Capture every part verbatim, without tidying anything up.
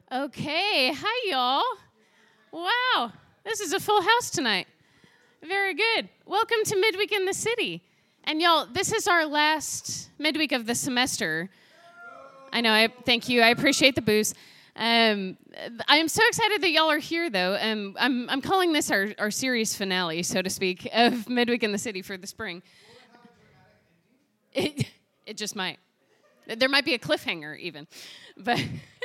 Okay, hi y'all. Wow, this is a full house tonight. Very good. Welcome to Midweek in the City. And y'all, this is our last midweek of the semester. I know, I thank you. I appreciate the booze. Um, I am so excited that y'all are here, though. Um, I'm I'm calling this our, our series finale, so to speak, of Midweek in the City for the spring. It, it just might. There might be a cliffhanger, even. But...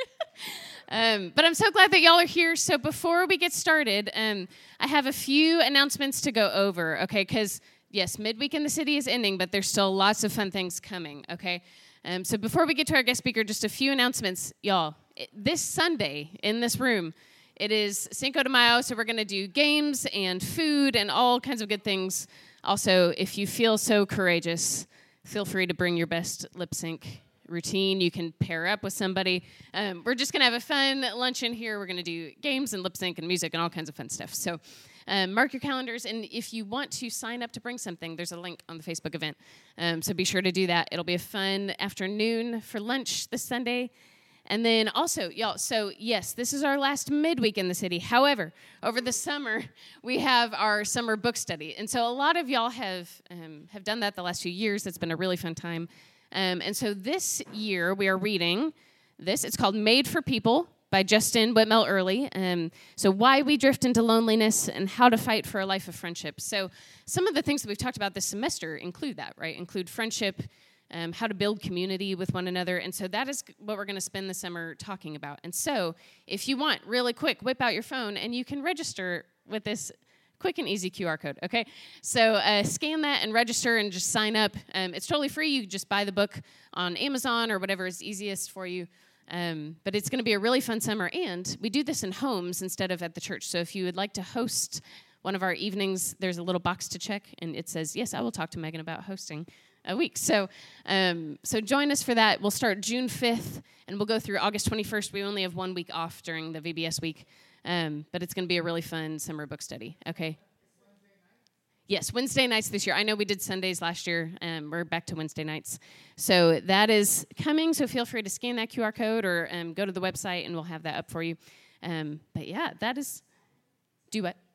Um, but I'm so glad that y'all are here. So before we get started, um, I have a few announcements to go over, okay? Because, yes, Midweek in the City is ending, but there's still lots of fun things coming, okay? Um, so before we get to our guest speaker, just a few announcements. Y'all, it, this Sunday in this room, it is Cinco de Mayo, so we're going to do games and food and all kinds of good things. Also, if you feel so courageous, feel free to bring your best lip sync routine. You can pair up with somebody. Um, we're just going to have a fun luncheon here. We're going to do games and lip sync and music and all kinds of fun stuff. So um, mark your calendars. And if you want to sign up to bring something, there's a link on the Facebook event. Um, so be sure to do that. It'll be a fun afternoon for lunch this Sunday. And then also, y'all, so yes, this is our last midweek in the city. However, over the summer, we have our summer book study. And so a lot of y'all have um, have done that the last few years. It's been a really fun time. Um, and so this year we are reading this. It's called Made for People by Justin Whitmel Early. Um, so why we drift into loneliness and how to fight for a life of friendship. So some of the things that we've talked about this semester include that, right? Include friendship, um, how to build community with one another. And so that is what we're going to spend the summer talking about. And so if you want, really quick, whip out your phone and you can register with this quick and easy Q R code, okay? So uh, scan that and register and just sign up. Um, it's totally free. You just buy the book on Amazon or whatever is easiest for you. Um, but it's going to be a really fun summer. And we do this in homes instead of at the church. So if you would like to host one of our evenings, there's a little box to check. And it says, yes, I will talk to Megan about hosting a week. So um, so join us for that. We'll start June fifth, and we'll go through August twenty-first. We only have one week off during the V B S week. Um, but it's going to be a really fun summer book study, okay? Yes, Wednesday nights this year. I know we did Sundays last year. Um, we're back to Wednesday nights. So that is coming, so feel free to scan that Q R code or um, go to the website, and we'll have that up for you. Um, but, yeah, that is... Do what?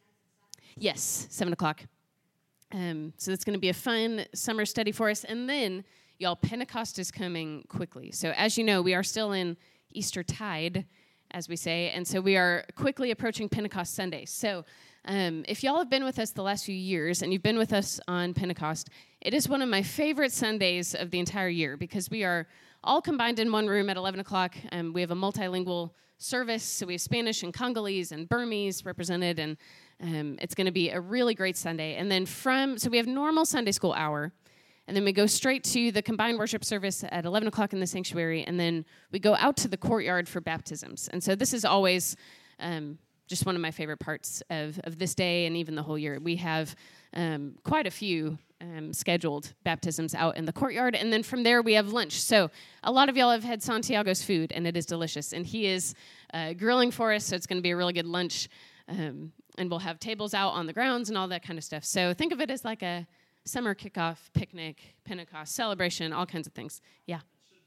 Yes, seven o'clock. Um, so it's going to be a fun summer study for us. And then, y'all, Pentecost is coming quickly. So as you know, we are still in Eastertide, as we say, and so we are quickly approaching Pentecost Sunday. So um, if y'all have been with us the last few years, and you've been with us on Pentecost, it is one of my favorite Sundays of the entire year, because we are all combined in one room at eleven o'clock. Um, we have a multilingual service, so we have Spanish and Congolese and Burmese represented, and um, it's going to be a really great Sunday. And then from, so we have normal Sunday school hour, and then we go straight to the combined worship service at eleven o'clock in the sanctuary, and then we go out to the courtyard for baptisms. And so this is always um, just one of my favorite parts of, of this day and even the whole year. We have um, quite a few um, scheduled baptisms out in the courtyard, and then from there we have lunch. So a lot of y'all have had Santiago's food, and it is delicious. And he is uh, grilling for us, so it's going to be a really good lunch. Um, and we'll have tables out on the grounds and all that kind of stuff. So think of it as like a summer kickoff, picnic, Pentecost, celebration, all kinds of things. Yeah.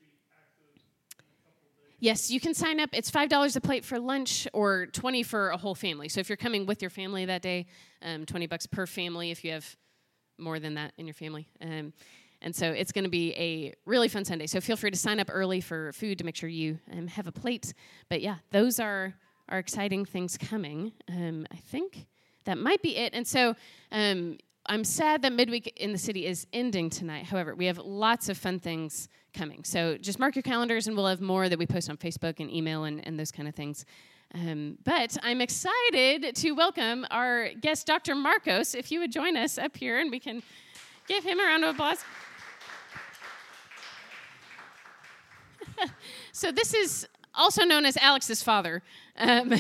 Yes, you can sign up. It's five dollars a plate for lunch or twenty dollars for a whole family. So if you're coming with your family that day, um, twenty bucks per family if you have more than that in your family. Um, and so it's going to be a really fun Sunday. So feel free to sign up early for food to make sure you um, have a plate. But yeah, those are, are exciting things coming. Um, I think that might be it. And so... Um, I'm sad that Midweek in the City is ending tonight. However, we have lots of fun things coming. So just mark your calendars, and we'll have more that we post on Facebook and email and, and those kind of things. Um, but I'm excited to welcome our guest, Doctor Marcos. If you would join us up here, and we can give him a round of applause. So this is also known as Alex's father. Um,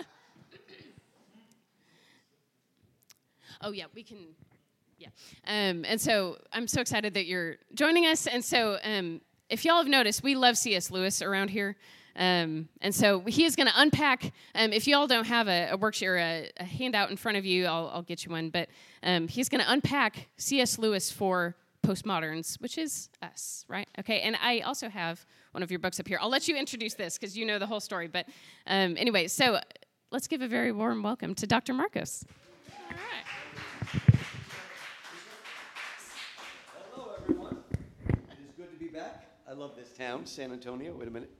oh, yeah, we can... Yeah, um, and so I'm so excited that you're joining us. And so um, if y'all have noticed, we love C S Lewis around here. Um, and so he is going to unpack, um, if y'all don't have a, a worksheet or a, a handout in front of you, I'll, I'll get you one. But um, he's going to unpack C S Lewis for postmoderns, which is us, right? Okay, and I also have one of your books up here. I'll let you introduce this because you know the whole story. But um, anyway, so let's give a very warm welcome to Doctor Marcos. All right. Hello, everyone. It is good to be back. I love this town, San Antonio. Wait a minute.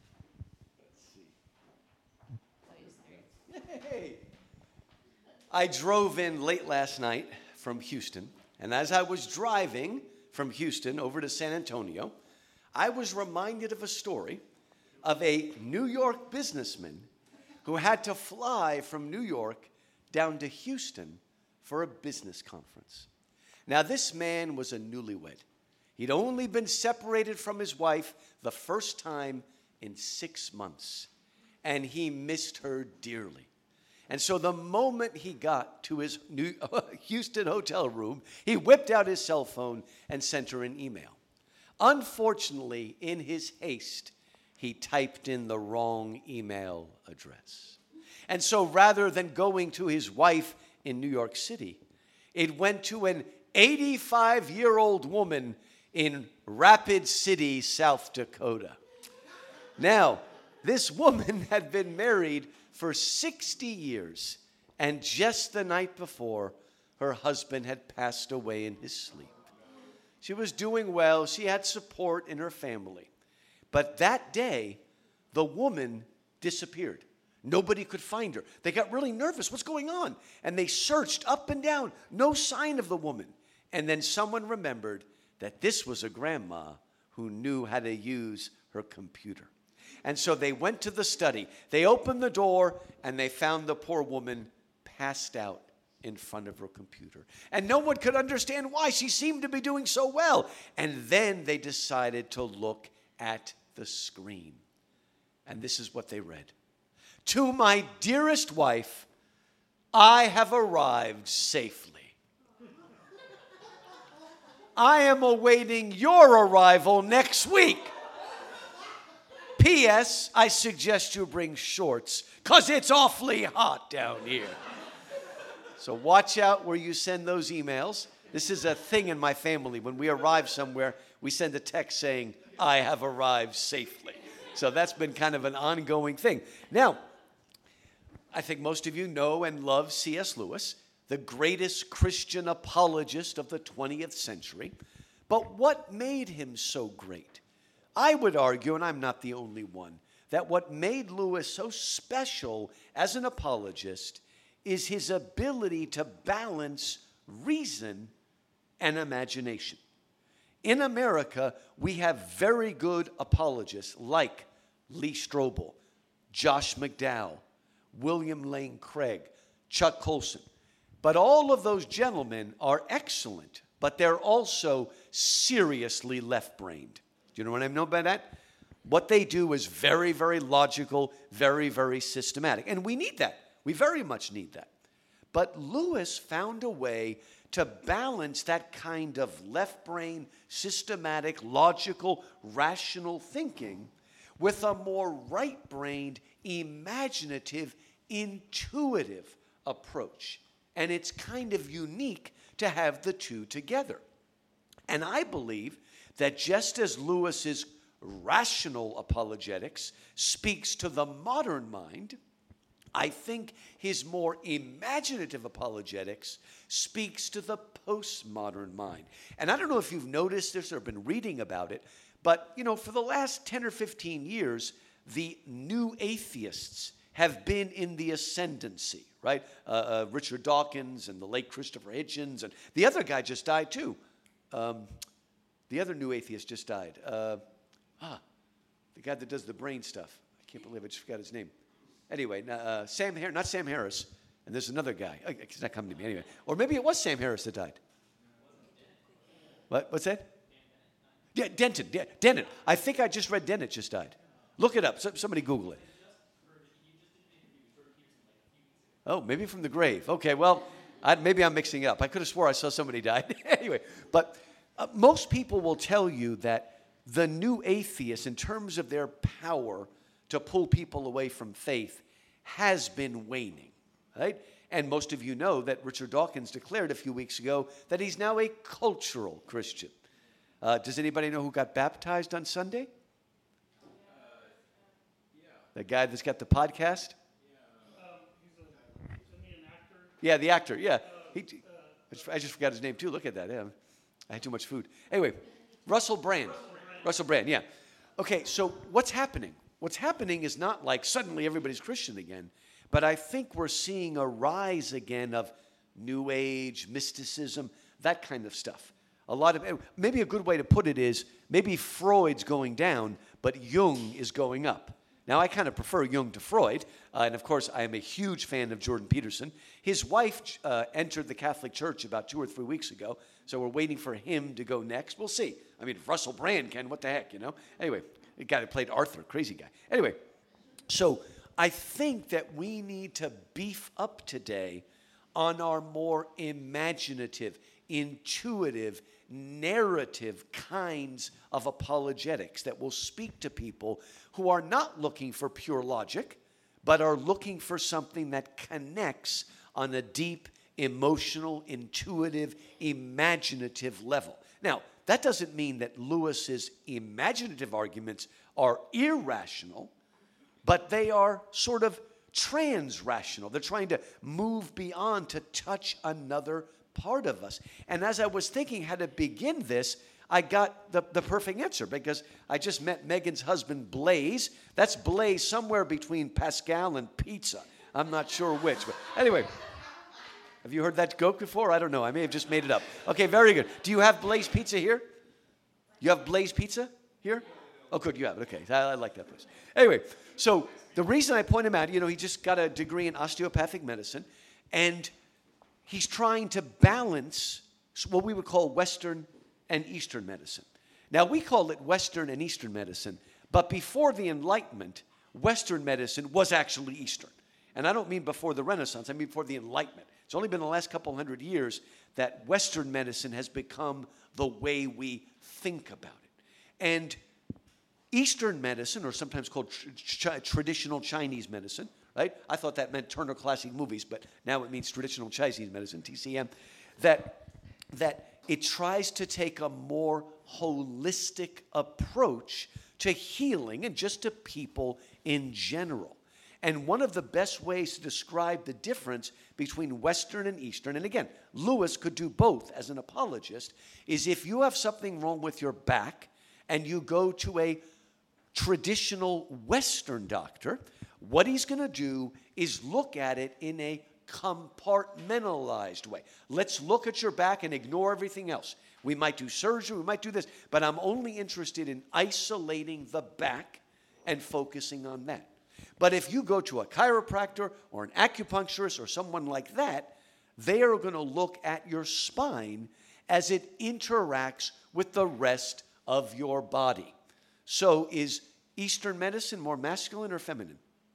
Let's see. Hey. I drove in late last night from Houston, and as I was driving from Houston over to San Antonio, I was reminded of a story of a New York businessman who had to fly from New York down to Houston for a business conference. Now, this man was a newlywed. He'd only been separated from his wife the first time in six months, and he missed her dearly. And so the moment he got to his New Houston hotel room, he whipped out his cell phone and sent her an email. Unfortunately, in his haste, he typed in the wrong email address. And so rather than going to his wife in New York City, it went to an eighty-five-year-old woman in Rapid City, South Dakota. Now, this woman had been married for sixty years, and just the night before, her husband had passed away in his sleep. She was doing well. She had support in her family. But that day, the woman disappeared. Nobody could find her. They got really nervous. What's going on? And they searched up and down. No sign of the woman. And then someone remembered that this was a grandma who knew how to use her computer. And so they went to the study. They opened the door, and they found the poor woman passed out in front of her computer. And no one could understand why. She seemed to be doing so well. And then they decided to look at the screen. And this is what they read. To my dearest wife, I have arrived safely. I am awaiting your arrival next week. P S. I suggest you bring shorts, because it's awfully hot down here. So watch out where you send those emails. This is a thing in my family. When we arrive somewhere, we send a text saying, I have arrived safely. So that's been kind of an ongoing thing. Now, I think most of you know and love C S Lewis, the greatest Christian apologist of the twentieth century. But what made him so great? I would argue, and I'm not the only one, that what made Lewis so special as an apologist is his ability to balance reason and imagination. In America, we have very good apologists like Lee Strobel, Josh McDowell, William Lane Craig, Chuck Colson. But all of those gentlemen are excellent, but they're also seriously left-brained. Do you know what I mean by that? What they do is very, very logical, very, very systematic. And we need that. We very much need that. But Lewis found a way to balance that kind of left-brain, systematic, logical, rational thinking with a more right-brained, imaginative, intuitive approach. And it's kind of unique to have the two together. And I believe that just as Lewis's rational apologetics speaks to the modern mind, I think his more imaginative apologetics speaks to the postmodern mind. And I don't know if you've noticed this or been reading about it, but, you know, for the last ten or fifteen years, the new atheists have been in the ascendancy, right? Uh, uh, Richard Dawkins and the late Christopher Hitchens, and the other guy just died too. Um, the other new atheist just died. Uh, ah, the guy that does the brain stuff. I can't believe I just forgot his name. Anyway, uh, Sam Harris, not Sam Harris, and there's another guy. Oh, it's not coming to me anyway. Or maybe it was Sam Harris that died. What? What's that? Yeah, Denton. Yeah, Dennett. I think I just read Dennett just died. Look it up. So, somebody Google it. Oh, maybe from the grave. Okay, well, I, maybe I'm mixing it up. I could have swore I saw somebody died. Anyway, but uh, most people will tell you that the new atheists, in terms of their power to pull people away from faith, has been waning, right? And most of you know that Richard Dawkins declared a few weeks ago that he's now a cultural Christian. Uh, does anybody know who got baptized on Sunday? Uh, yeah. The guy that's got the podcast? Yeah. Um, he's a, isn't he an actor? Yeah, the actor, yeah. Uh, he, I, just, I just forgot his name too. Look at that. Yeah. I had too much food. Anyway, Russell Brand. Russell Brand, Russell Brand yeah. Okay, so what's happening? What's happening is not like suddenly everybody's Christian again, but I think we're seeing a rise again of New Age, mysticism, that kind of stuff. A lot of, maybe a good way to put it is, maybe Freud's going down, but Jung is going up. Now, I kind of prefer Jung to Freud, uh, and of course, I am a huge fan of Jordan Peterson. His wife uh, entered the Catholic Church about two or three weeks ago, so we're waiting for him to go next. We'll see. I mean, if Russell Brand can, what the heck, you know? Anyway, the guy that played Arthur, crazy guy. Anyway, so I think that we need to beef up today on our more imaginative, intuitive, narrative kinds of apologetics that will speak to people who are not looking for pure logic, but are looking for something that connects on a deep, emotional, intuitive, imaginative level. Now, that doesn't mean that Lewis's imaginative arguments are irrational, but they are sort of trans-rational. They're trying to move beyond to touch another part of us. And as I was thinking how to begin this, I got the, the perfect answer because I just met Megan's husband, Blaze. That's Blaze somewhere between Pascal and pizza. I'm not sure which. But anyway, have you heard that joke before? I don't know. I may have just made it up. Okay, very good. Do you have Blaze Pizza here? You have Blaze Pizza here? Oh, good, you have it. Okay, I, I like that place. Anyway, so the reason I point him out, you know, he just got a degree in osteopathic medicine, and he's trying to balance what we would call Western and Eastern medicine. Now, we call it Western and Eastern medicine, but before the Enlightenment, Western medicine was actually Eastern. And I don't mean before the Renaissance, I mean before the Enlightenment. It's only been the last couple hundred years that Western medicine has become the way we think about it. And Eastern medicine, or sometimes called tr- tr- traditional Chinese medicine, right? I thought that meant Turner Classic Movies, but now it means traditional Chinese medicine, T C M, that, that it tries to take a more holistic approach to healing and just to people in general. And one of the best ways to describe the difference between Western and Eastern, and again, Lewis could do both as an apologist, is if you have something wrong with your back and you go to a traditional Western doctor, what he's going to do is look at it in a compartmentalized way. Let's look at your back and ignore everything else. We might do surgery, we might do this, but I'm only interested in isolating the back and focusing on that. But if you go to a chiropractor or an acupuncturist or someone like that, they are going to look at your spine as it interacts with the rest of your body. So is Eastern medicine more masculine or feminine?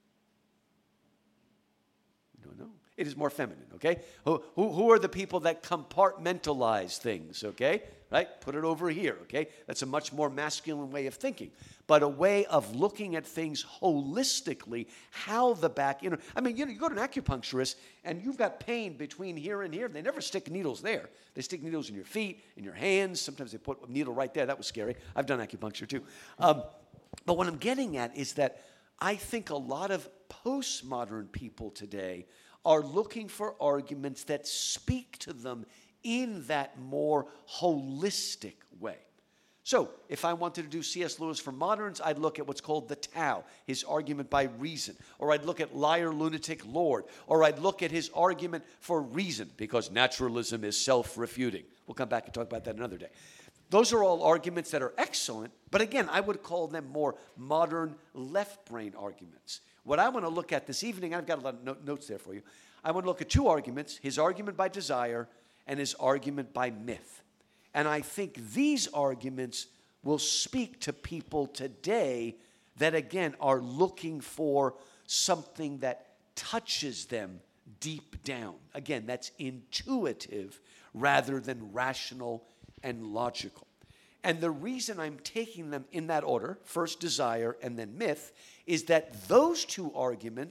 I don't know. It is more feminine, okay? Who, who, who are the people that compartmentalize things, okay? Right? Put it over here, okay? That's a much more masculine way of thinking. But a way of looking at things holistically, how the back, you know, I mean, you know, you go to an acupuncturist and you've got pain between here and here. They never stick needles there. They stick needles in your feet, in your hands. Sometimes they put a needle right there. That was scary. I've done acupuncture too. Um, but what I'm getting at is that I think a lot of postmodern people today are looking for arguments that speak to them in that more holistic way. So, if I wanted to do C S Lewis for moderns, I'd look at what's called the Tao, his argument by reason. Or I'd look at Liar, Lunatic, Lord. Or I'd look at his argument for reason, because naturalism is self-refuting. We'll come back and talk about that another day. Those are all arguments that are excellent, but again, I would call them more modern left-brain arguments. What I want to look at this evening, I've got a lot of no- notes there for you. I want to look at two arguments, his argument by desire and his argument by myth. And I think these arguments will speak to people today that, again, are looking for something that touches them deep down. Again, that's intuitive rather than rational and logical. And the reason I'm taking them in that order, first desire and then myth, is that those two arguments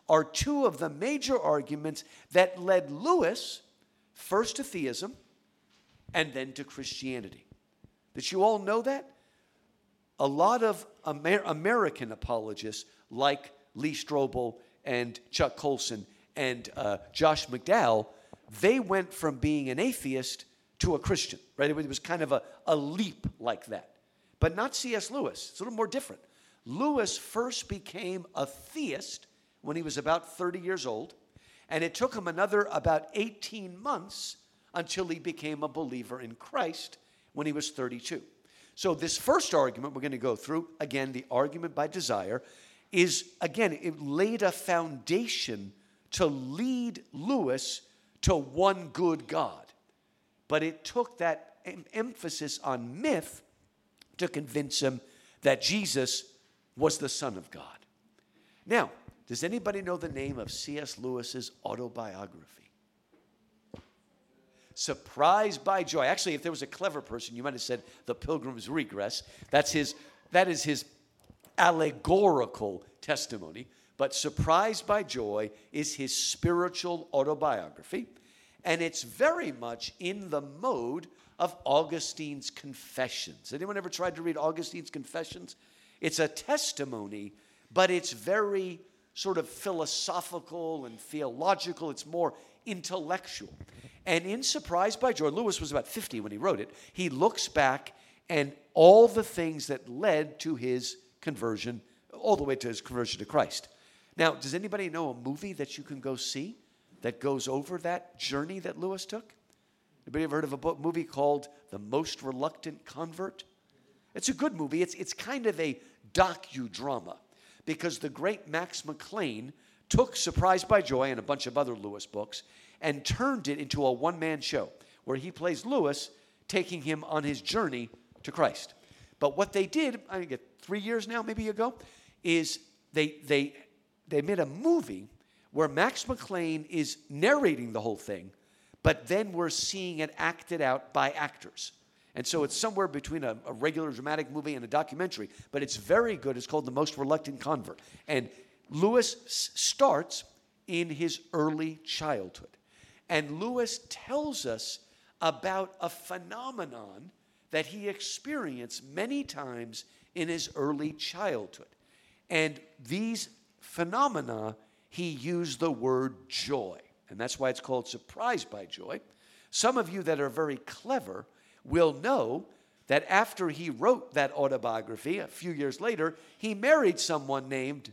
are two of the major arguments that led Lewis first to theism and then to Christianity. Did you all know that? A lot of Amer- American apologists like Lee Strobel and Chuck Colson and uh, Josh McDowell, they went from being an atheist to a Christian, right? It was kind of a, a leap like that. But not C S. Lewis. It's a little more different. Lewis first became a theist when he was about thirty years old, and it took him another about eighteen months until he became a believer in Christ when he was thirty-two. So this first argument we're going to go through, again, the argument by desire, is, again, it laid a foundation to lead Lewis to one good God. But it took that em- emphasis on myth to convince him that Jesus was the Son of God. Now, does anybody know the name of C S. Lewis's autobiography? Surprised by Joy. Actually, if there was a clever person, you might have said The Pilgrim's Regress. That's his, that is his allegorical testimony. But Surprised by Joy is his spiritual autobiography. And it's very much in the mode of Augustine's Confessions. Anyone ever tried to read Augustine's Confessions? It's a testimony, but it's very sort of philosophical and theological. It's more intellectual. And in Surprised by Joy, Lewis was about fifty when he wrote it. He looks back and all the things that led to his conversion, all the way to his conversion to Christ. Now, does anybody know a movie that you can go see that goes over that journey that Lewis took? Anybody ever heard of a book, movie called The Most Reluctant Convert? It's a good movie. It's, it's kind of a docudrama because the great Max McLean took Surprised by Joy and a bunch of other Lewis books and turned it into a one-man show where he plays Lewis, taking him on his journey to Christ. But what they did, I think three years now, maybe ago, is they they they made a movie where Max McLean is narrating the whole thing, but then we're seeing it acted out by actors. And so it's somewhere between a, a regular dramatic movie and a documentary, but it's very good. It's called The Most Reluctant Convert. And Lewis s- starts in his early childhood. And Lewis tells us about a phenomenon that he experienced many times in his early childhood. And these phenomena, he used the word joy. And that's why it's called Surprised by Joy. Some of you that are very clever will know that after he wrote that autobiography, a few years later, he married someone named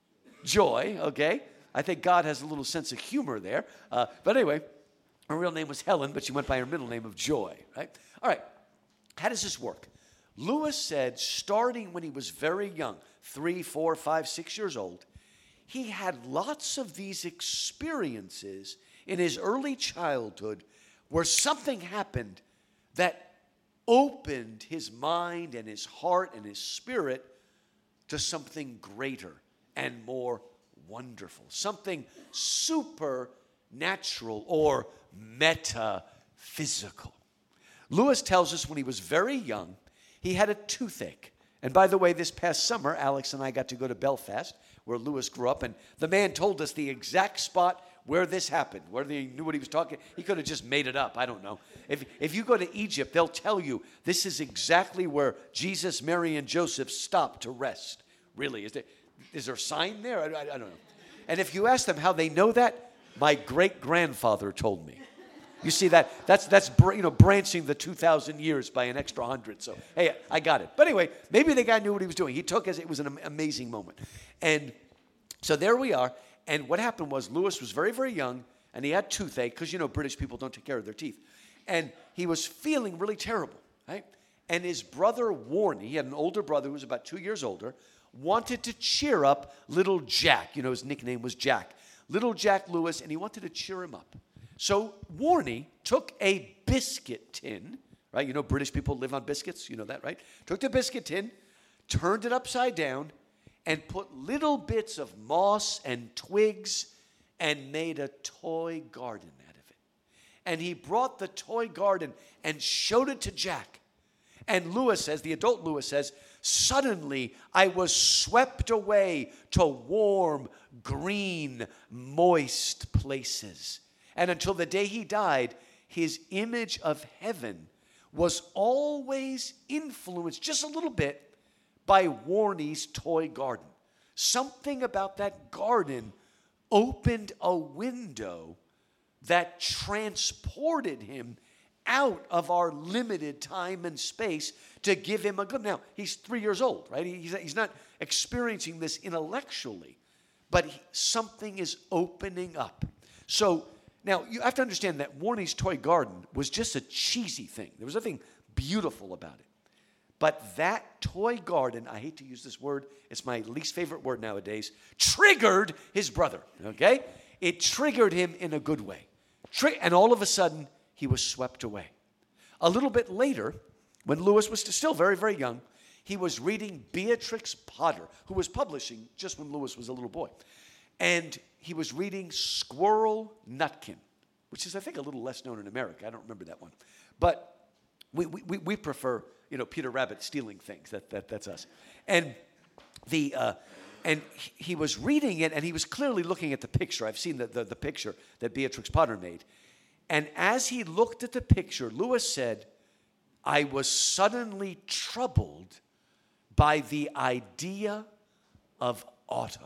Joy, okay? I think God has a little sense of humor there. Uh, but anyway, her real name was Helen, but she went by her middle name of Joy, right? All right, how does this work? Lewis said starting when he was very young, three, four, five, six years old, he had lots of these experiences in his early childhood where something happened that opened his mind and his heart and his spirit to something greater and more wonderful, something supernatural or metaphysical. Lewis tells us when he was very young, he had a toothache. And by the way, this past summer, Alex and I got to go to Belfast, where Lewis grew up, and the man told us the exact spot where this happened, whether he knew what he was talking. He could have just made it up. I don't know. If, if you go to Egypt, they'll tell you this is exactly where Jesus, Mary, and Joseph stopped to rest. Really, is there, is there a sign there? I, I, I don't know. And if you ask them how they know that, my great-grandfather told me. You see that? That's, that's you know, branching the two thousand years by an extra hundred. So, hey, I got it. But anyway, maybe the guy knew what he was doing. He took it. It was an amazing moment. And so there we are. And what happened was Lewis was very, very young, and he had toothache, because, you know, British people don't take care of their teeth. And he was feeling really terrible, right? And his brother Warnie, he had an older brother who was about two years older, wanted to cheer up little Jack. You know, his nickname was Jack. Little Jack Lewis, and he wanted to cheer him up. So Warnie took a biscuit tin, right? You know British people live on biscuits. You know that, right? Took the biscuit tin, turned it upside down, and put little bits of moss and twigs and made a toy garden out of it. And he brought the toy garden and showed it to Jack. And Lewis says, the adult Lewis says, Suddenly, I was swept away to warm, green, moist places. And until the day he died, his image of heaven was always influenced just a little bit by Warnie's toy garden. Something about that garden opened a window that transported him out of our limited time and space to give him a glimpse. Now, he's three years old, right? He's, he's not experiencing this intellectually, but he, something is opening up. So now you have to understand that Warnie's Toy Garden was just a cheesy thing. There was nothing beautiful about it. But that toy garden, I hate to use this word, it's my least favorite word nowadays, triggered his brother, okay? It triggered him in a good way. Tri- and all of a sudden, he was swept away. A little bit later, when Lewis was still very, very young, he was reading Beatrix Potter, who was publishing just when Lewis was a little boy. And he was reading Squirrel Nutkin, which is, I think, a little less known in America. I don't remember that one. But we we, we prefer, you know, Peter Rabbit stealing things. That, that That's us. And the uh, and he was reading it, and he was clearly looking at the picture. I've seen the, the, the picture that Beatrix Potter made. And as he looked at the picture, Lewis said, I was suddenly troubled by the idea of autumn.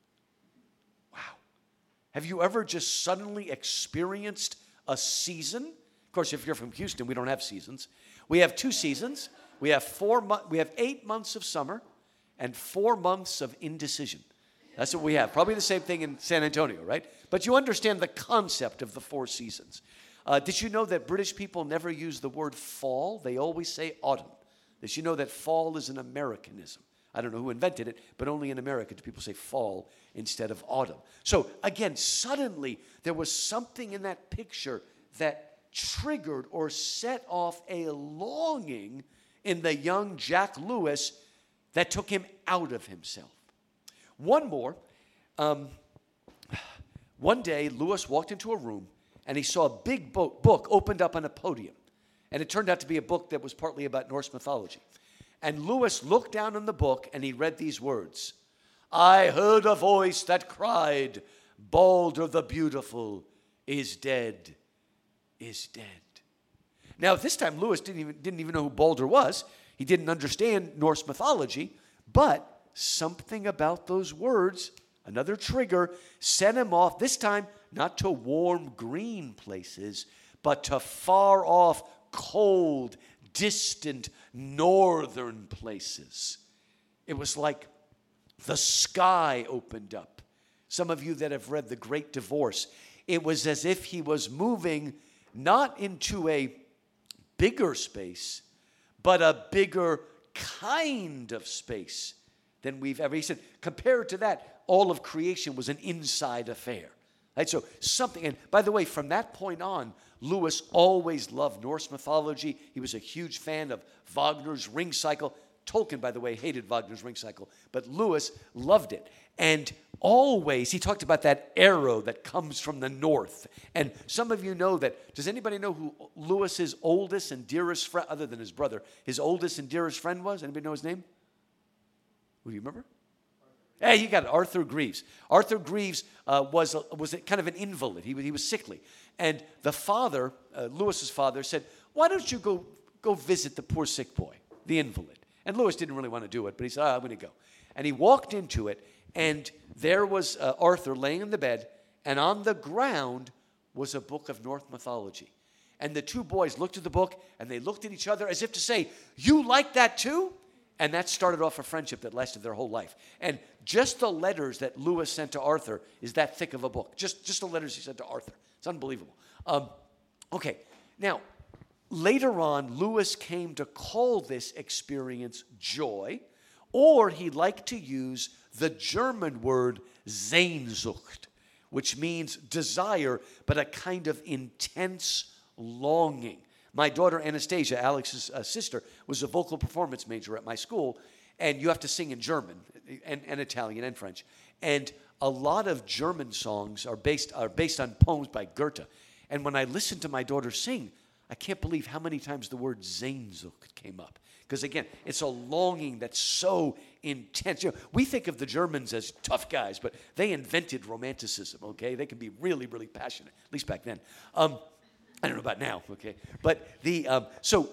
Wow. Have you ever just suddenly experienced a season? Of course, if you're from Houston, we don't have seasons. We have two seasons. We have four mo- we have eight months of summer and four months of indecision. That's what we have. Probably the same thing in San Antonio, right? But you understand the concept of the four seasons. Uh, did you know that British people never use the word fall? They always say autumn. Did you know that fall is an Americanism? I don't know who invented it, but only in America do people say fall instead of autumn. So again, suddenly there was something in that picture that triggered or set off a longing in the young Jack Lewis that took him out of himself. One more. Um, one day, Lewis walked into a room, and he saw a big book, book opened up on a podium. And it turned out to be a book that was partly about Norse mythology. And Lewis looked down on the book, and he read these words. I heard a voice that cried, Balder the Beautiful is dead, is dead. Now, this time, Lewis didn't even, didn't even know who Balder was. He didn't understand Norse mythology, but something about those words, another trigger, set him off, this time not to warm green places, but to far off, cold, distant, northern places. It was like the sky opened up. Some of you that have read The Great Divorce, it was as if he was moving not into a bigger space, but a bigger kind of space than we've ever. He said, compared to that, all of creation was an inside affair. Right? So something, and by the way, from that point on, Lewis always loved Norse mythology. He was a huge fan of Wagner's Ring Cycle. Tolkien, by the way, hated Wagner's Ring Cycle, but Lewis loved it. And always, he talked about that arrow that comes from the north. And some of you know that. Does anybody know who Lewis's oldest and dearest friend, other than his brother, his oldest and dearest friend was? Anybody know his name? Who do you remember? Hey, you got it, Arthur Greaves. Arthur Greaves uh, was, a, was a, kind of an invalid. He, he was sickly. And the father, uh, Lewis's father, said, why don't you go, go visit the poor sick boy, the invalid? And Lewis didn't really want to do it, but he said, oh, I'm going to go. And he walked into it, and there was uh, Arthur laying in the bed, and on the ground was a book of Norse mythology. And the two boys looked at the book, and they looked at each other as if to say, you like that too? And that started off a friendship that lasted their whole life. And just the letters that Lewis sent to Arthur is that thick of a book. Just, just the letters he sent to Arthur. It's unbelievable. Um, okay, now, later on, Lewis came to call this experience joy, or he liked to use the German word Sehnsucht, which means desire, but a kind of intense longing. My daughter Anastasia, Alex's uh, sister, was a vocal performance major at my school, and you have to sing in German and, and Italian and French. And a lot of German songs are based are based on poems by Goethe. And when I listened to my daughter sing, I can't believe how many times the word Sehnsucht came up. Because again, it's a longing that's so intense. You know, we think of the Germans as tough guys, but they invented romanticism, okay? They can be really, really passionate, at least back then. Um, I don't know about now, okay? But the, um, so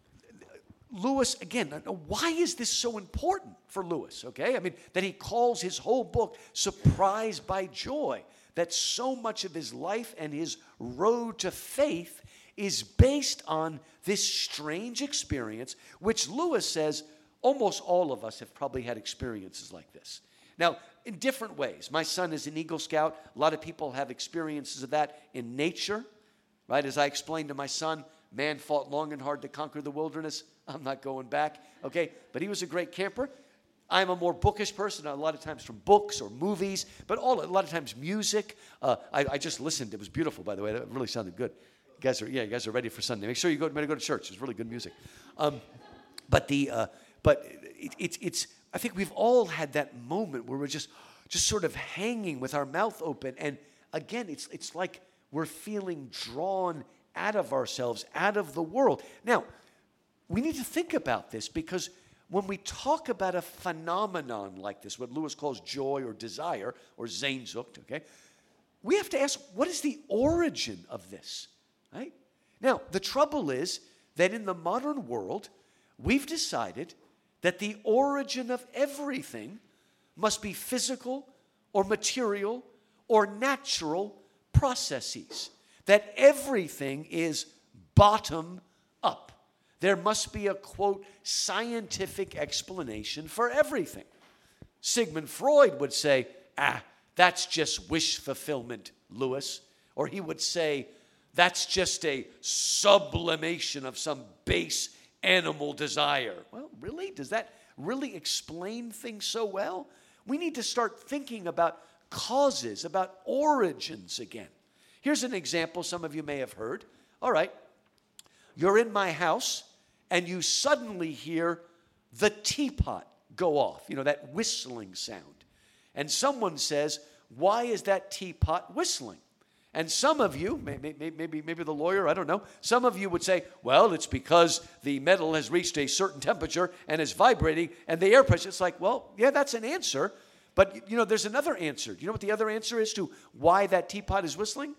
Lewis, again, why is this so important for Lewis, okay? I mean, that he calls his whole book Surprised by Joy, that so much of his life and his road to faith is based on this strange experience, which Lewis says almost all of us have probably had experiences like this. Now, in different ways. My son is an Eagle Scout. A lot of people have experiences of that in nature, right? As I explained to my son, man fought long and hard to conquer the wilderness. I'm not going back, okay? But he was a great camper. I'm a more bookish person, a lot of times from books or movies, but all a lot of times music. Uh, I, I just listened. It was beautiful, by the way. That really sounded good. You guys are, yeah, you guys are ready for Sunday. Make sure you go, better go to church. It's really good music. Um, but the, uh, but it, it, it's. I think we've all had that moment where we're just, just sort of hanging with our mouth open, and again, it's it's like we're feeling drawn out of ourselves, out of the world. Now, we need to think about this because when we talk about a phenomenon like this, what Lewis calls joy or desire or Sehnsucht, okay, we have to ask, what is the origin of this, right? Now, the trouble is that in the modern world, we've decided that the origin of everything must be physical or material or natural processes, that everything is bottom up. There must be a, quote, scientific explanation for everything. Sigmund Freud would say, ah, that's just wish fulfillment, Lewis. Or he would say, that's just a sublimation of some base animal desire. Well, really? Does that really explain things so well? We need to start thinking about causes, about origins again. Here's an example some of you may have heard. All right, you're in my house, and you suddenly hear the teapot go off, you know, that whistling sound. And someone says, why is that teapot whistling? And some of you, maybe, maybe, maybe the lawyer, I don't know, some of you would say, well, it's because the metal has reached a certain temperature and is vibrating, and the air pressure, it's like, well, yeah, that's an answer. But, you know, there's another answer. Do you know what the other answer is to why that teapot is whistling?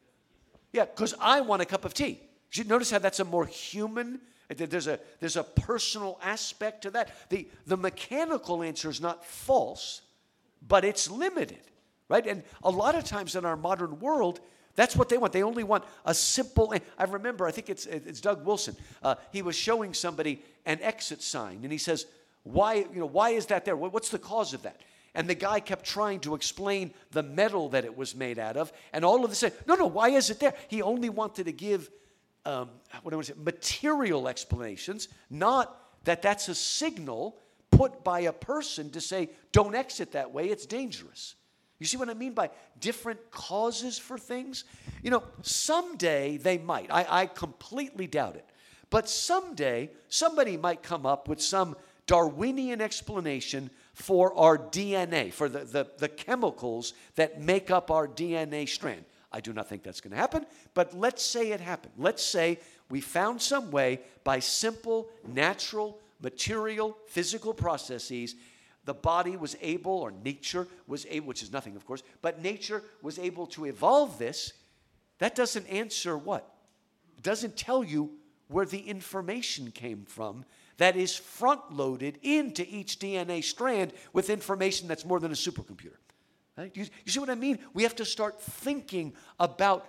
Yeah, because I want a cup of tea. You notice how that's a more human, there's a, there's a personal aspect to that. The, the mechanical answer is not false, but it's limited, right? And a lot of times in our modern world, that's what they want. They only want a simple, I remember, I think it's, it's Doug Wilson. Uh, he was showing somebody an exit sign, and he says, why, you know, why is that there? What's the cause of that? And the guy kept trying to explain the metal that it was made out of, and all of a sudden, no, no, why is it there? He only wanted to give Um, what do I want to say, material explanations, not that that's a signal put by a person to say, don't exit that way, it's dangerous. You see what I mean by different causes for things? You know, someday they might. I, I completely doubt it. But someday somebody might come up with some Darwinian explanation for our D N A, for the, the, the chemicals that make up our D N A strand. I do not think that's going to happen, but let's say it happened. Let's say we found some way by simple, natural, material, physical processes, the body was able, or nature was able, which is nothing, of course, but nature was able to evolve this. That doesn't answer what? It doesn't tell you where the information came from that is front-loaded into each D N A strand with information that's more than a supercomputer. Right? You, you see what I mean? We have to start thinking about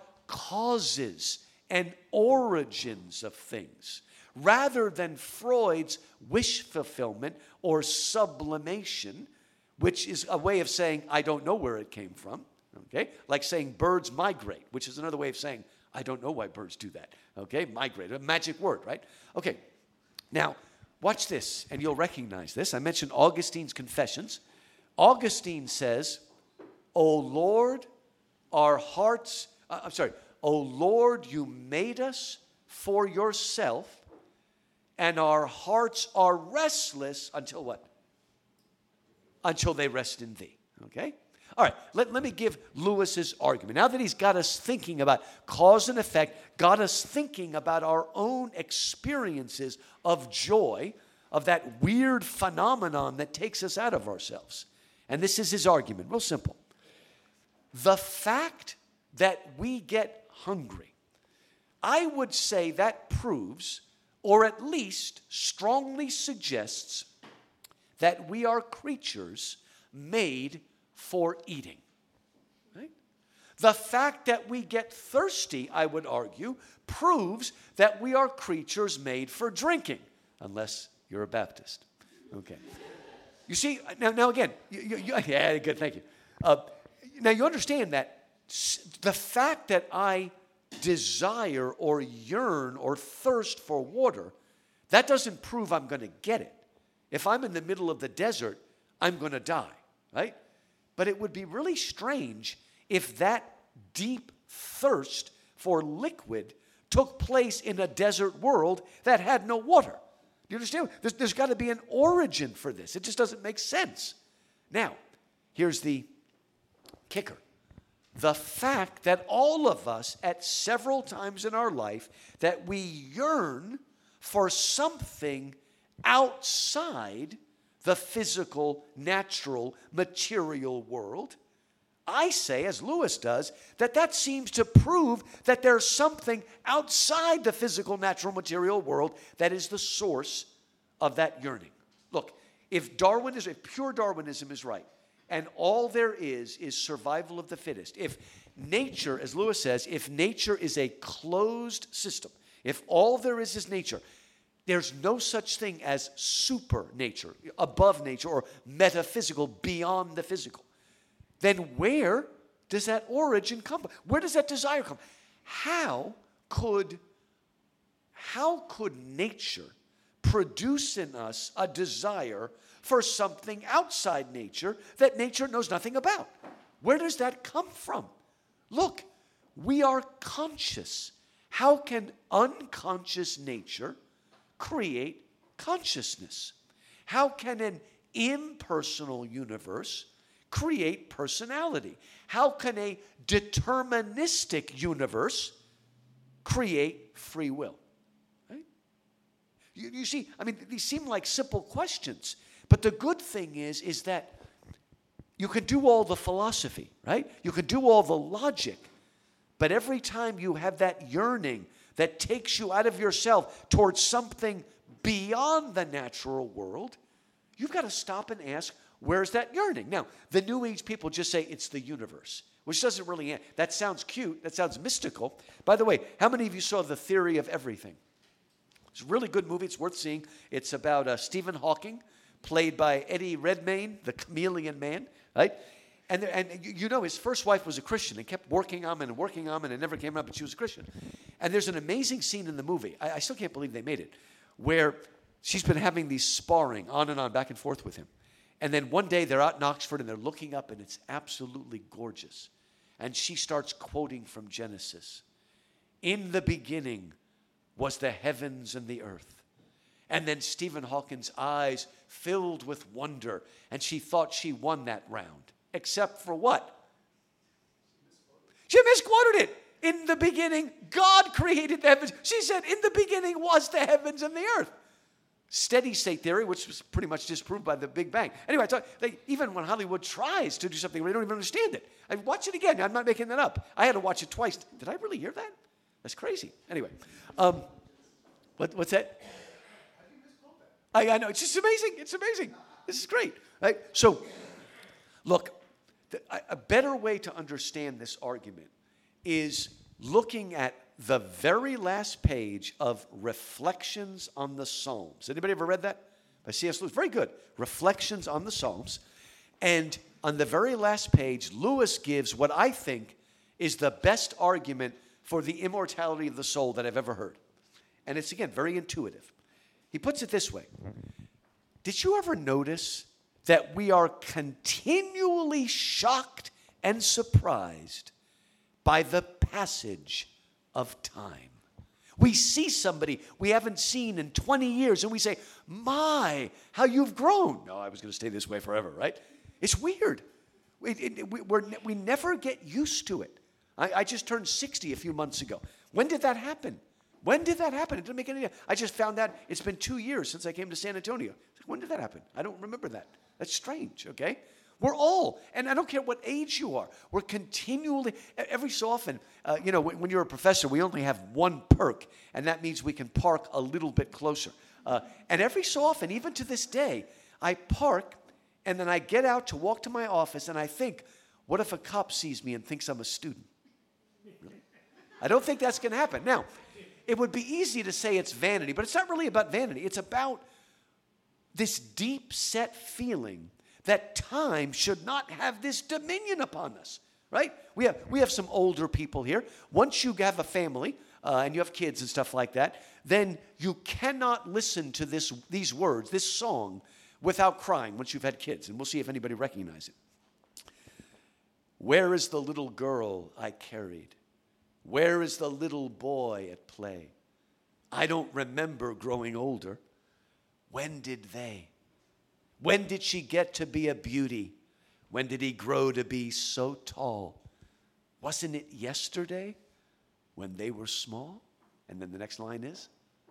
causes and origins of things rather than Freud's wish fulfillment or sublimation, which is a way of saying, I don't know where it came from, okay? Like saying birds migrate, which is another way of saying, I don't know why birds do that, okay? Migrate, a magic word, right? Okay, now, watch this, and you'll recognize this. I mentioned Augustine's Confessions. Augustine says, O Lord, our hearts, uh, I'm sorry, O Lord, you made us for yourself, and our hearts are restless until what? Until they rest in thee, okay? All right, let, let me give Lewis's argument. Now that he's got us thinking about cause and effect, got us thinking about our own experiences of joy, of that weird phenomenon that takes us out of ourselves. And this is his argument, real simple. The fact that we get hungry, I would say that proves, or at least strongly suggests, that we are creatures made for eating. Right? The fact that we get thirsty, I would argue, proves that we are creatures made for drinking, unless you're a Baptist. Okay. You see, now, now again, you, you, you, yeah, good, thank you. Uh, now you understand that the fact that I desire or yearn or thirst for water, that doesn't prove I'm going to get it. If I'm in the middle of the desert, I'm going to die, right? But it would be really strange if that deep thirst for liquid took place in a desert world that had no water. Do you understand? There's, there's got to be an origin for this. It just doesn't make sense. Now, here's the kicker. The fact that all of us at several times in our life that we yearn for something outside the physical, natural, material world, I say, as Lewis does, that that seems to prove that there's something outside the physical, natural, material world that is the source of that yearning. Look, if Darwinism, if pure Darwinism is right, and all there is is survival of the fittest, if nature, as Lewis says, if nature is a closed system, if all there is is nature, there's no such thing as super nature, above nature, or metaphysical, beyond the physical. Then where does that origin come from? Where does that desire come? How could, how could nature produce in us a desire for something outside nature that nature knows nothing about? Where does that come from? Look, we are conscious. How can unconscious nature create consciousness? How can an impersonal universe create personality? How can a deterministic universe create free will? Right? You, you see, I mean, these seem like simple questions, but the good thing is, is that you can do all the philosophy, right? You can do all the logic, but every time you have that yearning that takes you out of yourself towards something beyond the natural world, you've got to stop and ask, where's that yearning? Now, the New Age people just say it's the universe, which doesn't really, that sounds cute, that sounds mystical. By the way, how many of you saw The Theory of Everything? It's a really good movie, it's worth seeing. It's about uh, Stephen Hawking, played by Eddie Redmayne, the chameleon man, right? And, there, and you know, his first wife was a Christian and kept working on him and working on him, and it never came out, but she was a Christian. And there's an amazing scene in the movie, I, I still can't believe they made it, where she's been having these sparring on and on, back and forth with him. And then one day they're out in Oxford and they're looking up and it's absolutely gorgeous. And she starts quoting from Genesis. In the beginning was the heavens and the earth. And then Stephen Hawking's eyes filled with wonder, and she thought she won that round. Except for what? She misquoted it. In the beginning, God created the heavens. She said, in the beginning was the heavens and the earth. Steady state theory, which was pretty much disproved by the Big Bang. Anyway, I thought, they, even when Hollywood tries to do something, they don't even understand it. I watch it again. I'm not making that up. I had to watch it twice. Did I really hear that? That's crazy. Anyway, um, what, what's that? I, I know. It's just amazing. It's amazing. This is great. Right? So, look, the, a better way to understand this argument is looking at the very last page of Reflections on the Psalms. Anybody ever read that? By C S Lewis. Very good. Reflections on the Psalms. And on the very last page, Lewis gives what I think is the best argument for the immortality of the soul that I've ever heard. And it's, again, very intuitive. He puts it this way. Did you ever notice that we are continually shocked and surprised by the passage of time? We see somebody we haven't seen in twenty years, and we say, my, how you've grown. No, I was going to stay this way forever, right? It's weird. We, it, we, we're, we never get used to it. I, I just turned sixty a few months ago. When did that happen? When did that happen? It didn't make any sense. I just found out it's been two years since I came to San Antonio. When did that happen? I don't remember that. That's strange, okay? We're all, and I don't care what age you are, we're continually, every so often, uh, you know, when, when you're a professor, we only have one perk, and that means we can park a little bit closer. Uh, and every so often, even to this day, I park, and then I get out to walk to my office, and I think, what if a cop sees me and thinks I'm a student? Really? I don't think that's going to happen. Now, it would be easy to say it's vanity, but it's not really about vanity. It's about this deep-set feeling that time should not have this dominion upon us, right? We have we have some older people here. Once you have a family uh, and you have kids and stuff like that, then you cannot listen to this these words, this song, without crying once you've had kids. And we'll see if anybody recognizes it. Where is the little girl I carried? Where is the little boy at play? I don't remember growing older. When did they? When did she get to be a beauty? When did he grow to be so tall? Wasn't it yesterday when they were small? And then the next line is,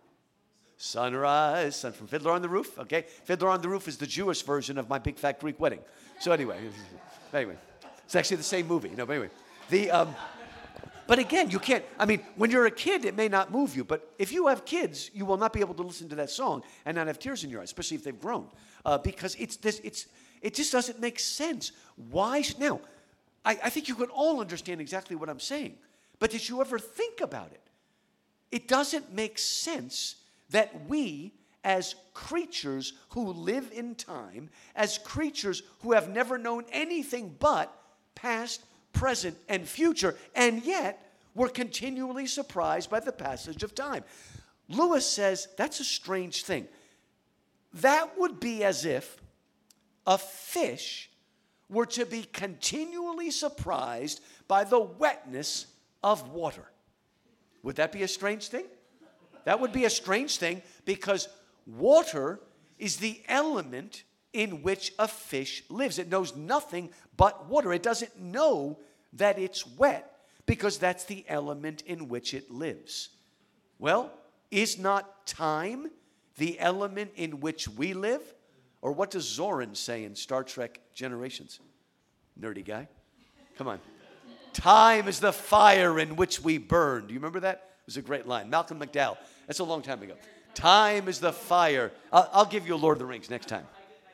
sunrise, sun from Fiddler on the Roof. Okay, Fiddler on the Roof is the Jewish version of My Big Fat Greek Wedding. So anyway, anyway, it's actually the same movie. No, but anyway, the um, but again, you can't. I mean, when you're a kid, it may not move you, but if you have kids, you will not be able to listen to that song and not have tears in your eyes, especially if they've grown, uh, because it's this. It's it just doesn't make sense. Why sh- now? I, I think you can all understand exactly what I'm saying, but did you ever think about it? It doesn't make sense that we, as creatures who live in time, as creatures who have never known anything but past, present, and future, and yet we're continually surprised by the passage of time. Lewis says that's a strange thing. That would be as if a fish were to be continually surprised by the wetness of water. Would that be a strange thing? That would be a strange thing because water is the element in which a fish lives. It knows nothing but water. It doesn't know that it's wet because that's the element in which it lives. Well, is not time the element in which we live? Or what does Zoran say in Star Trek Generations? Nerdy guy. Come on. Time is the fire in which we burn. Do you remember that? It was a great line. Malcolm McDowell. That's a long time ago. Time is the fire. I'll, I'll give you a Lord of the Rings next time.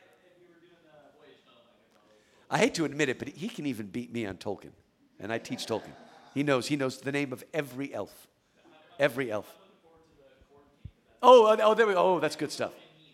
I hate to admit it, but he can even beat me on Tolkien. And I teach Tolkien. He knows. He knows the name of every elf. Every elf. Oh, oh, there we go. Oh, that's good stuff.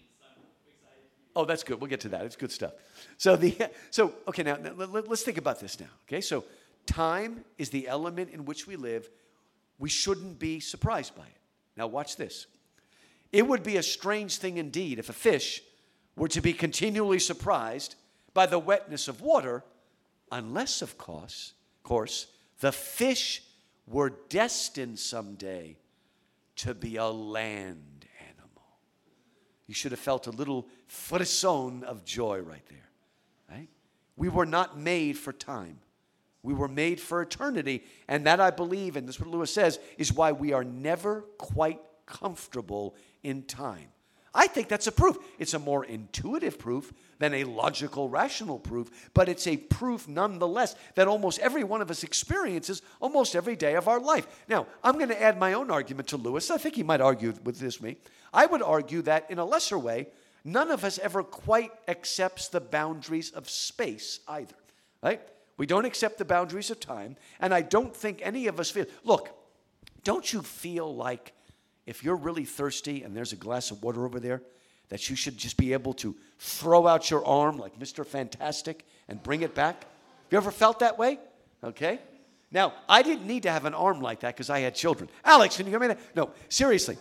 Oh, that's good. We'll get to that. It's good stuff. So the so okay now, now let, let's think about this now. Okay, so time is the element in which we live. We shouldn't be surprised by it. Now watch this. It would be a strange thing indeed if a fish were to be continually surprised by the wetness of water, unless, of course, course, the fish were destined someday to be a land animal. You should have felt a little frisson of joy right there, right? We were not made for time. We were made for eternity, and that I believe, and this is what Lewis says, is why we are never quite comfortable in time. I think that's a proof. It's a more intuitive proof than a logical, rational proof, but it's a proof nonetheless that almost every one of us experiences almost every day of our life. Now, I'm going to add my own argument to Lewis. I think he might argue with this me. I would argue that in a lesser way, none of us ever quite accepts the boundaries of space either, right? We don't accept the boundaries of time, and I don't think any of us feel, look, don't you feel like if you're really thirsty and there's a glass of water over there, that you should just be able to throw out your arm like Mister Fantastic and bring it back? Have you ever felt that way? Okay. Now, I didn't need to have an arm like that because I had children. Alex, can you give me that? No, seriously.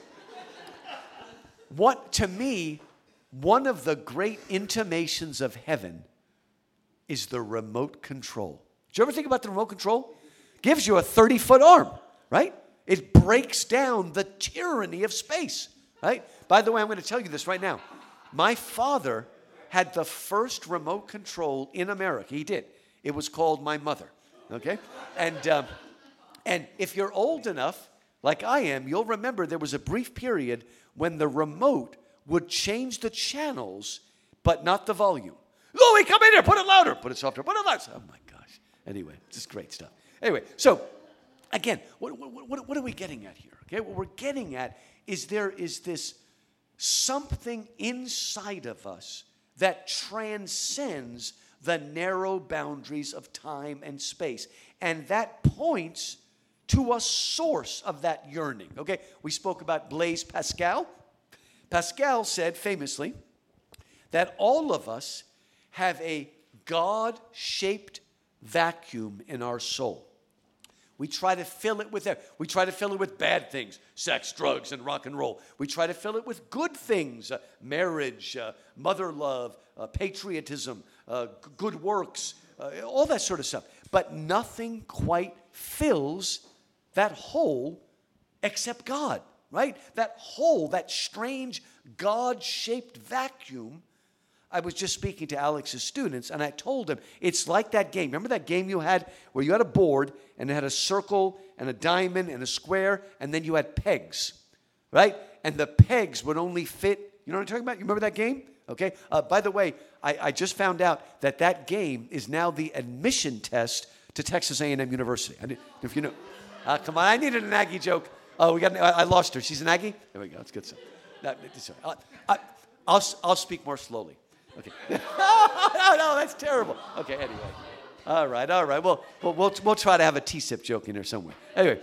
What, to me, one of the great intimations of heaven is the remote control. Did you ever think about the remote control? Gives you a thirty-foot arm, right? It breaks down the tyranny of space, right? By the way, I'm going to tell you this right now. My father had the first remote control in America. He did. It was called my mother, okay? And um, and if you're old enough, like I am, you'll remember there was a brief period when the remote would change the channels, but not the volume. Louie, come in here, put it louder, put it softer, put it louder. Oh my gosh. Anyway, just great stuff. Anyway, so again, what, what, what, what are we getting at here? Okay, what we're getting at is there is this something inside of us that transcends the narrow boundaries of time and space. And that points to a source of that yearning. Okay, we spoke about Blaise Pascal. Pascal said famously that all of us have a God-shaped vacuum in our soul. We try to fill it with we try to fill it with bad things, sex, drugs, and rock and roll. We try to fill it with good things, uh, marriage, uh, mother love, uh, patriotism, uh, g- good works, uh, all that sort of stuff. But nothing quite fills that hole except God, right? That hole, that strange God-shaped vacuum. I was just speaking to Alex's students, and I told them, it's like that game. Remember that game you had where you had a board, and it had a circle, and a diamond, and a square, and then you had pegs, right? And the pegs would only fit, you know what I'm talking about? You remember that game? Okay. Uh, by the way, I, I just found out that that game is now the admission test to Texas A and M University. I did, if you know. Uh, come on, I needed an Aggie joke. Oh, we got. I, I lost her. She's an Aggie? There we go. That's good stuff. No, sorry. I, I, I'll, I'll speak more slowly. Okay. no, no, that's terrible. Okay, anyway. All right, all right. Well, we'll, we'll, we'll try to have a T S I P joke in there somewhere. Anyway.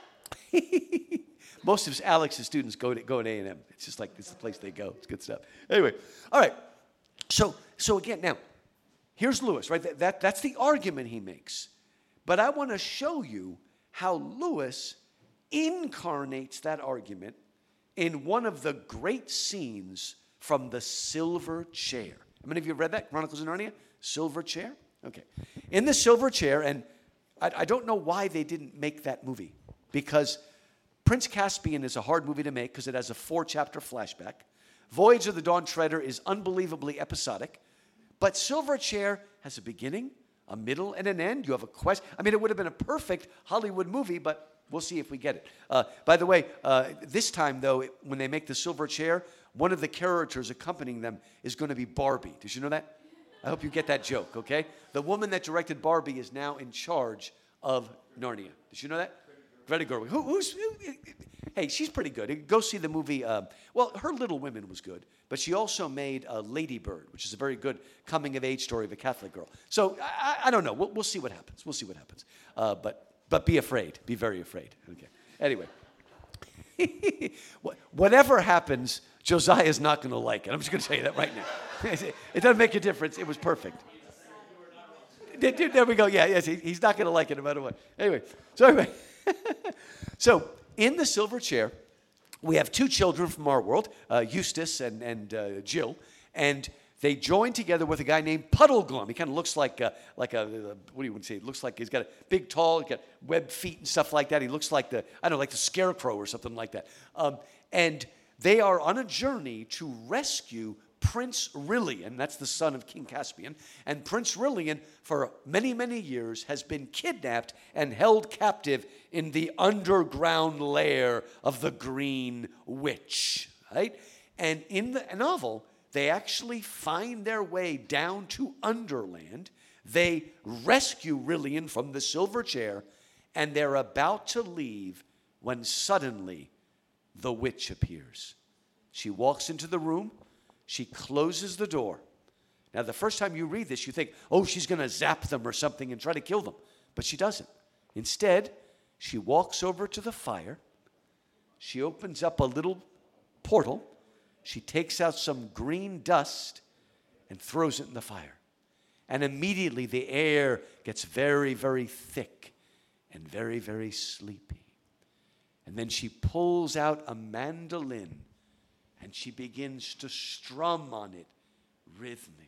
Most of Alex's students go to go to A and M. It's just like it's the place they go. It's good stuff. Anyway, all right. So so again, now, here's Lewis, right? That, that that's the argument he makes. But I want to show you how Lewis incarnates that argument in one of the great scenes from The Silver Chair. How many of you have read that? Chronicles of Narnia? Silver Chair? Okay. In The Silver Chair, and I, I don't know why they didn't make that movie, because Prince Caspian is a hard movie to make because it has a four-chapter flashback. Voyage of the Dawn Treader is unbelievably episodic. But Silver Chair has a beginning, a middle, and an end. You have a quest. I mean, it would have been a perfect Hollywood movie, but we'll see if we get it. Uh, by the way, uh, this time, though, it, when they make The Silver Chair, one of the characters accompanying them is going to be Barbie. Did you know that? I hope you get that joke, okay? The woman that directed Barbie is now in charge of Narnia. Did you know that? Greta Gerwig. Who, who's, who, hey, she's pretty good. Go see the movie. Uh, well, her Little Women was good, but she also made uh, Lady Bird, which is a very good coming-of-age story of a Catholic girl. So I, I don't know. We'll, we'll see what happens. We'll see what happens. Uh, but but be afraid. Be very afraid. Okay. Anyway, whatever happens, Josiah is not going to like it. I'm just going to tell you that right now. It doesn't make a difference. It was perfect. There we go. Yeah, yes, he's not going to like it no matter what. Anyway, so anyway. So, in The Silver Chair, we have two children from our world, uh, Eustace and, and uh, Jill, and they join together with a guy named Puddleglum. He kind of looks like a, like a, what do you want to say? He looks like he's got a big, tall, he's got webbed feet and stuff like that. He looks like the, I don't know, like the Scarecrow or something like that. Um, and they are on a journey to rescue Prince Rilian, that's the son of King Caspian, and Prince Rilian, for many, many years, has been kidnapped and held captive in the underground lair of the Green Witch, right? And in the novel, they actually find their way down to Underland. They rescue Rilian from the Silver Chair, and they're about to leave when suddenly the witch appears. She walks into the room. She closes the door. Now, the first time you read this, you think, oh, she's going to zap them or something and try to kill them. But she doesn't. Instead, she walks over to the fire. She opens up a little portal. She takes out some green dust and throws it in the fire. And immediately the air gets very, very thick and very, very sleepy. And then she pulls out a mandolin and she begins to strum on it rhythmically.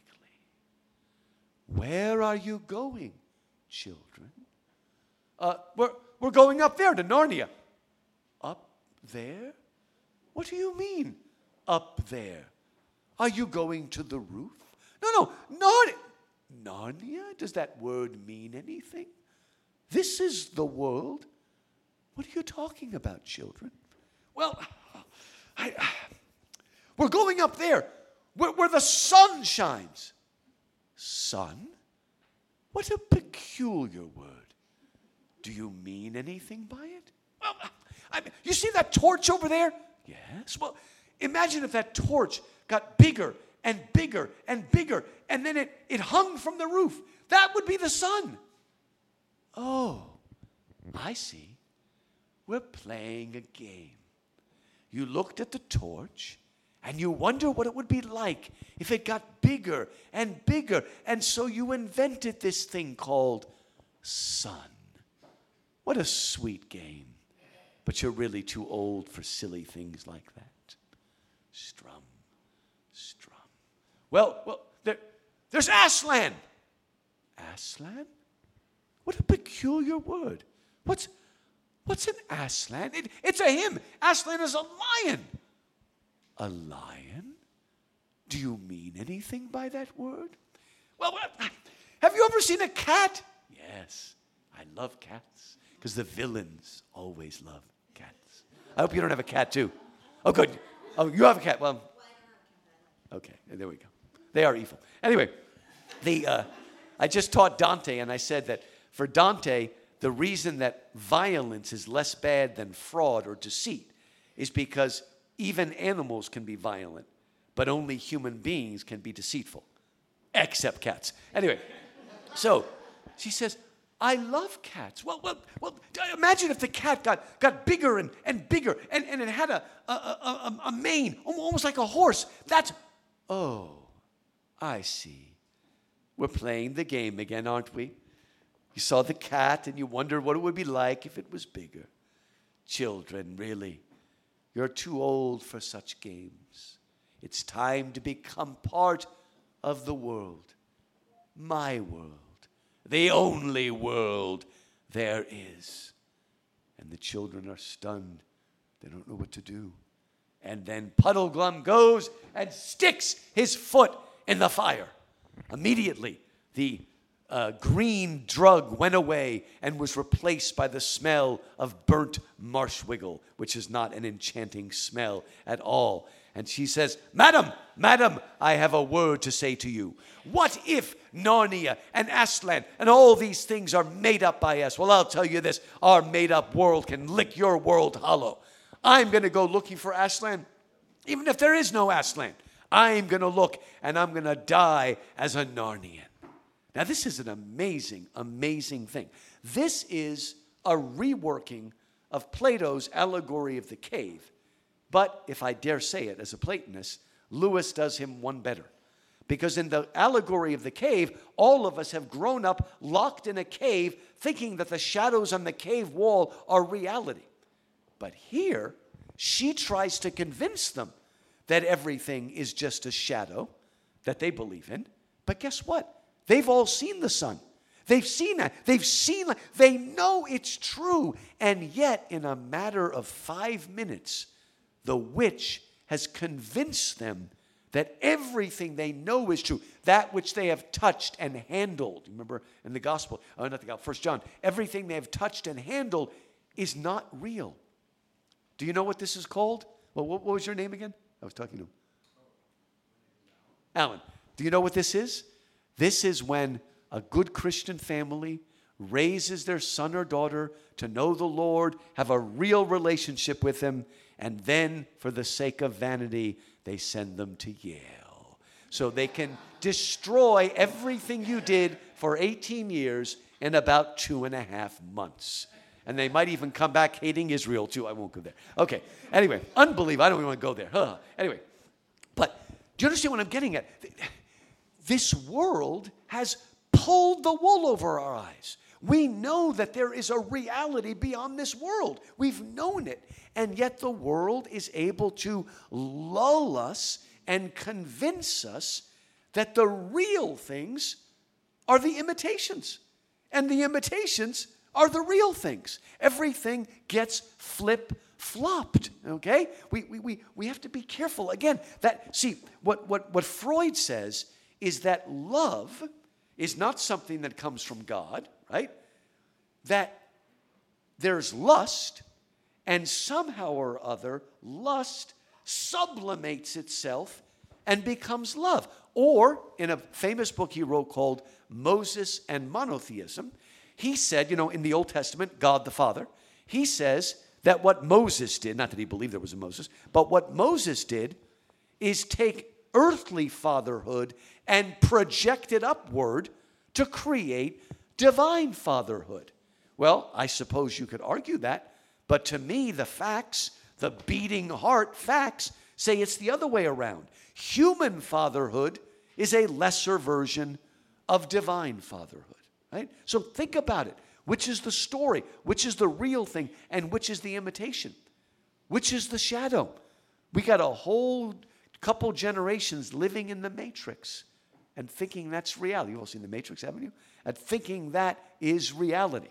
Where are you going, children? Uh, we're, we're going up there to Narnia. Up there? What do you mean, up there? Are you going to the roof? No, no, Narnia. Narnia? Does that word mean anything? This is the world What are you talking about, children? Well, I, we're going up there where, where the sun shines. Sun? What a peculiar word. Do you mean anything by it? Well, I mean, you see that torch over there? Yes. Well, imagine if that torch got bigger and bigger and bigger, and then it, it hung from the roof. That would be the sun. Oh, I see. We're playing a game. You looked at the torch, and you wonder what it would be like if it got bigger and bigger. And so you invented this thing called sun. What a sweet game. But you're really too old for silly things like that. Strum, strum. Well, well, there, there's Aslan. Aslan? What a peculiar word. What's, what's an Aslan? It, it's a him. Aslan is a lion. A lion? Do you mean anything by that word? Well, have you ever seen a cat? Yes, I love cats because the villains always love cats. I hope you don't have a cat too. Oh, good. Oh, you have a cat. Well, okay, there we go. They are evil. Anyway, the uh, I just taught Dante, and I said that for Dante, the reason that violence is less bad than fraud or deceit is because even animals can be violent, but only human beings can be deceitful, except cats. Anyway, so she says, I love cats. Well, well, well. Imagine if the cat got, got bigger and, and bigger, and, and it had a, a, a, a mane, almost like a horse. That's, oh, I see. We're playing the game again, aren't we? You saw the cat, and you wondered what it would be like if it was bigger. Children, really, you're too old for such games. It's time to become part of the world, my world. The only world there is. And the children are stunned. They don't know what to do. And then Puddleglum goes and sticks his foot in the fire. Immediately, the uh, green drug went away and was replaced by the smell of burnt marshwiggle, which is not an enchanting smell at all. And she says, Madam, Madam, I have a word to say to you. What if Narnia and Aslan and all these things are made up by us? Well, I'll tell you this. Our made-up world can lick your world hollow. I'm going to go looking for Aslan, even if there is no Aslan. I'm going to look, and I'm going to die as a Narnian. Now, this is an amazing, amazing thing. This is a reworking of Plato's allegory of the cave. But if I dare say it as a Platonist, Lewis does him one better. Because in the allegory of the cave, all of us have grown up locked in a cave thinking that the shadows on the cave wall are reality. But here, she tries to convince them that everything is just a shadow that they believe in. But guess what? They've all seen the sun. They've seen that. They've seen that. They know it's true. And yet, in a matter of five minutes, the witch has convinced them that everything they know is true. That which they have touched and handled. Remember in the gospel, oh, not the gospel, First John, everything they have touched and handled is not real. Do you know what this is called? Well, what, what was your name again? I was talking to him. Alan, do you know what this is? This is when a good Christian family raises their son or daughter to know the Lord, have a real relationship with him, and then, for the sake of vanity, they send them to Yale. So they can destroy everything you did for eighteen years in about two and a half months. And they might even come back hating Israel, too. I won't go there. Okay. Anyway, unbelievable. I don't even want to go there. Huh. Anyway, but do you understand what I'm getting at? This world has pulled the wool over our eyes. We know that there is a reality beyond this world. We've known it. And yet the world is able to lull us and convince us that the real things are the imitations. And the imitations are the real things. Everything gets flip-flopped, okay? We, we, we, we have to be careful. Again, that see, what, what, what Freud says is that love is not something that comes from God, right? That there's lust, and somehow or other, lust sublimates itself and becomes love. Or, in a famous book he wrote called Moses and Monotheism, he said, you know, in the Old Testament, God the Father, he says that what Moses did, not that he believed there was a Moses, but what Moses did is take earthly fatherhood and project it upward to create divine fatherhood. Well, I suppose you could argue that, but to me, the facts, the beating heart facts, say it's the other way around. Human fatherhood is a lesser version of divine fatherhood, right? So think about it. Which is the story? Which is the real thing? And which is the imitation? Which is the shadow? We got a whole couple generations living in the Matrix and thinking that's reality. You've all seen the Matrix, haven't you? And thinking that is reality.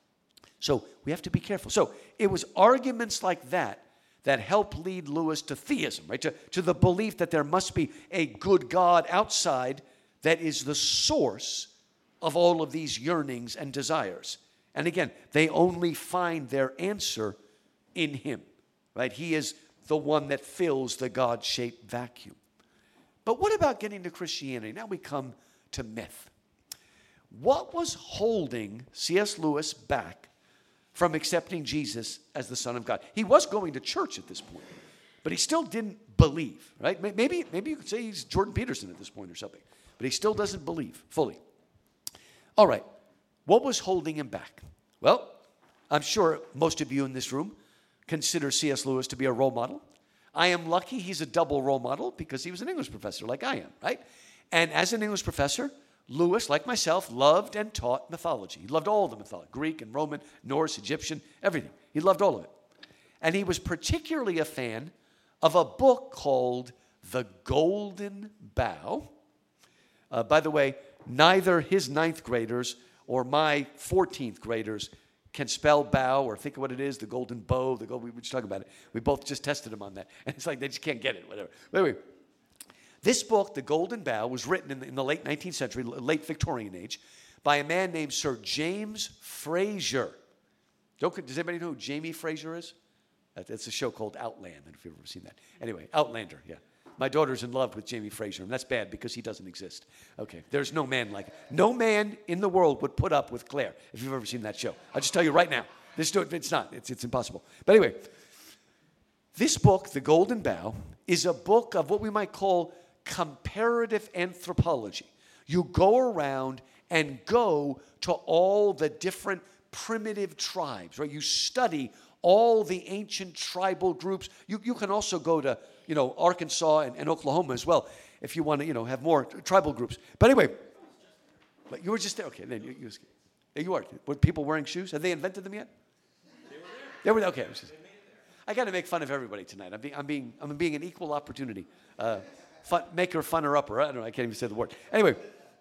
So we have to be careful. So it was arguments like that that helped lead Lewis to theism, right? To, to the belief that there must be a good God outside that is the source of all of these yearnings and desires. And again, they only find their answer in him, right? He is the one that fills the God-shaped vacuum. But what about getting to Christianity? Now we come to myth. What was holding C S. Lewis back from accepting Jesus as the Son of God? He was going to church at this point, but he still didn't believe, right? Maybe, maybe you could say he's Jordan Peterson at this point or something, but he still doesn't believe fully. All right, what was holding him back? Well, I'm sure most of you in this room consider C S. Lewis to be a role model. I am lucky he's a double role model because he was an English professor like I am, right? And as an English professor, Lewis, like myself, loved and taught mythology. He loved all the mythology, Greek and Roman, Norse, Egyptian, everything. He loved all of it. And he was particularly a fan of a book called The Golden Bough. Uh, by the way, neither his ninth graders or my fourteenth graders can spell bow or think of what it is, the golden bow, the gold, we were just talking about it. We both just tested them on that. And it's like they just can't get it, whatever. But anyway, this book, The Golden Bough, was written in the, in the late nineteenth century, late Victorian age, by a man named Sir James Fraser. Don't, does anybody know who Jamie Fraser is? It's a show called Outland. I don't know if you've ever seen that. Anyway, Outlander, yeah. My daughter's in love with Jamie Fraser, and that's bad because he doesn't exist. Okay, there's no man like it. No man in the world would put up with Claire, if you've ever seen that show. I'll just tell you right now. This, it's not. It's, it's impossible. But anyway, this book, The Golden Bough, is a book of what we might call comparative anthropology. You go around and go to all the different primitive tribes, right? You study all the ancient tribal groups. You, you can also go to, you know, Arkansas and, and Oklahoma as well if you want to, you know, have more tribal groups. But anyway, but you were just there. Okay, then you, you, there you are. Were people wearing shoes? Have they invented them yet? They were there. They were there. Okay. Just, I got to make fun of everybody tonight. I'm being, I'm being, I'm being an equal opportunity. Uh, fun, maker, funner, upper. I don't know. I can't even say the word. Anyway,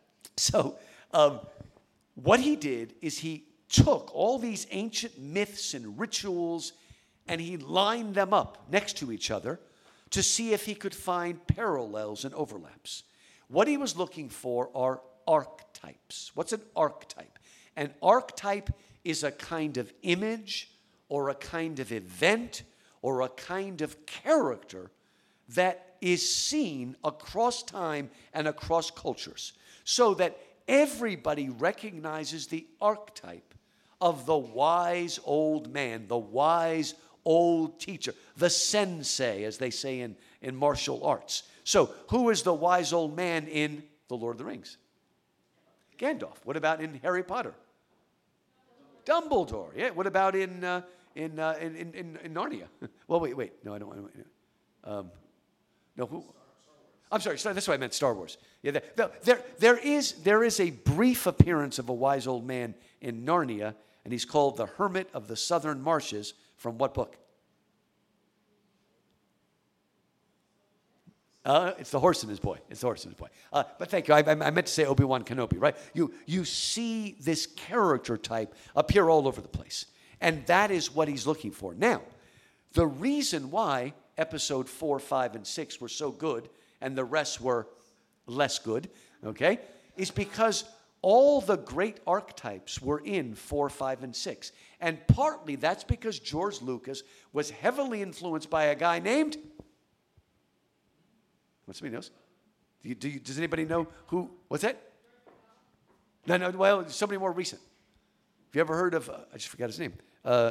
so um, what he did is he took all these ancient myths and rituals and he lined them up next to each other to see if he could find parallels and overlaps. What he was looking for are archetypes. What's an archetype? An archetype is a kind of image or a kind of event or a kind of character that is seen across time and across cultures, so that everybody recognizes the archetype of the wise old man, the wise old teacher, the sensei, as they say in, in martial arts. So, who is the wise old man in The Lord of the Rings? Gandalf. What about in Harry Potter? Dumbledore. Yeah. What about in uh, in, uh, in in in Narnia? Well, wait, wait. No, I don't want to. Um, no, who? I'm sorry. That's what I meant. Star Wars. Yeah. There, there, there is there is a brief appearance of a wise old man in Narnia, and he's called the Hermit of the Southern Marshes. From what book? Uh, it's The Horse and His Boy. It's The Horse and His Boy. Uh, but thank you. I, I meant to say Obi-Wan Kenobi, right? You, you see this character type appear all over the place. And that is what he's looking for. Now, the reason why episode four, five, and six were so good and the rest were less good, okay, is because all the great archetypes were in four, five, and six. And partly that's because George Lucas was heavily influenced by a guy named... What, somebody knows? Do you, do you, does anybody know who? What's that? No, no, well, somebody more recent. Have you ever heard of... Uh, I just forgot his name. Uh,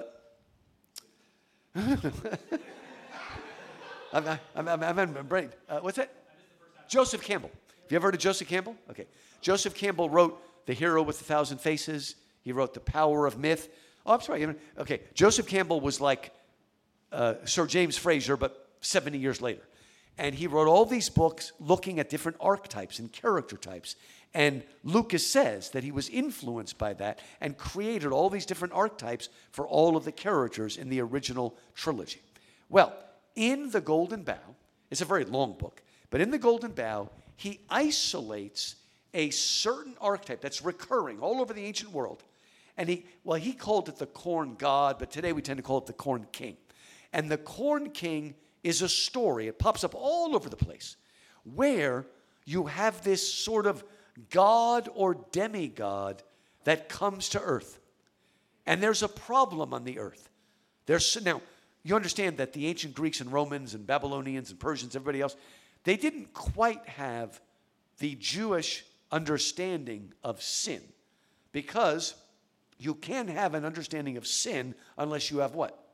I'm, I'm, I'm, I'm in my brain. Uh, what's that? Joseph Campbell. Have you ever heard of Joseph Campbell? Okay. Joseph Campbell wrote The Hero with a Thousand Faces. He wrote The Power of Myth. Oh, I'm sorry. You know, okay. Joseph Campbell was like uh, Sir James Frazer, but seventy years later. And he wrote all these books looking at different archetypes and character types. And Lucas says that he was influenced by that and created all these different archetypes for all of the characters in the original trilogy. Well, in The Golden Bough, it's a very long book, but in The Golden Bough, he isolates a certain archetype that's recurring all over the ancient world. And he, well, he called it the corn god, but today we tend to call it the corn king. And the corn king is a story, it pops up all over the place, where you have this sort of god or demigod that comes to earth. And there's a problem on the earth. There's, now, you understand that the ancient Greeks and Romans and Babylonians and Persians, everybody else, they didn't quite have the Jewish understanding of sin, because you can't have an understanding of sin unless you have what?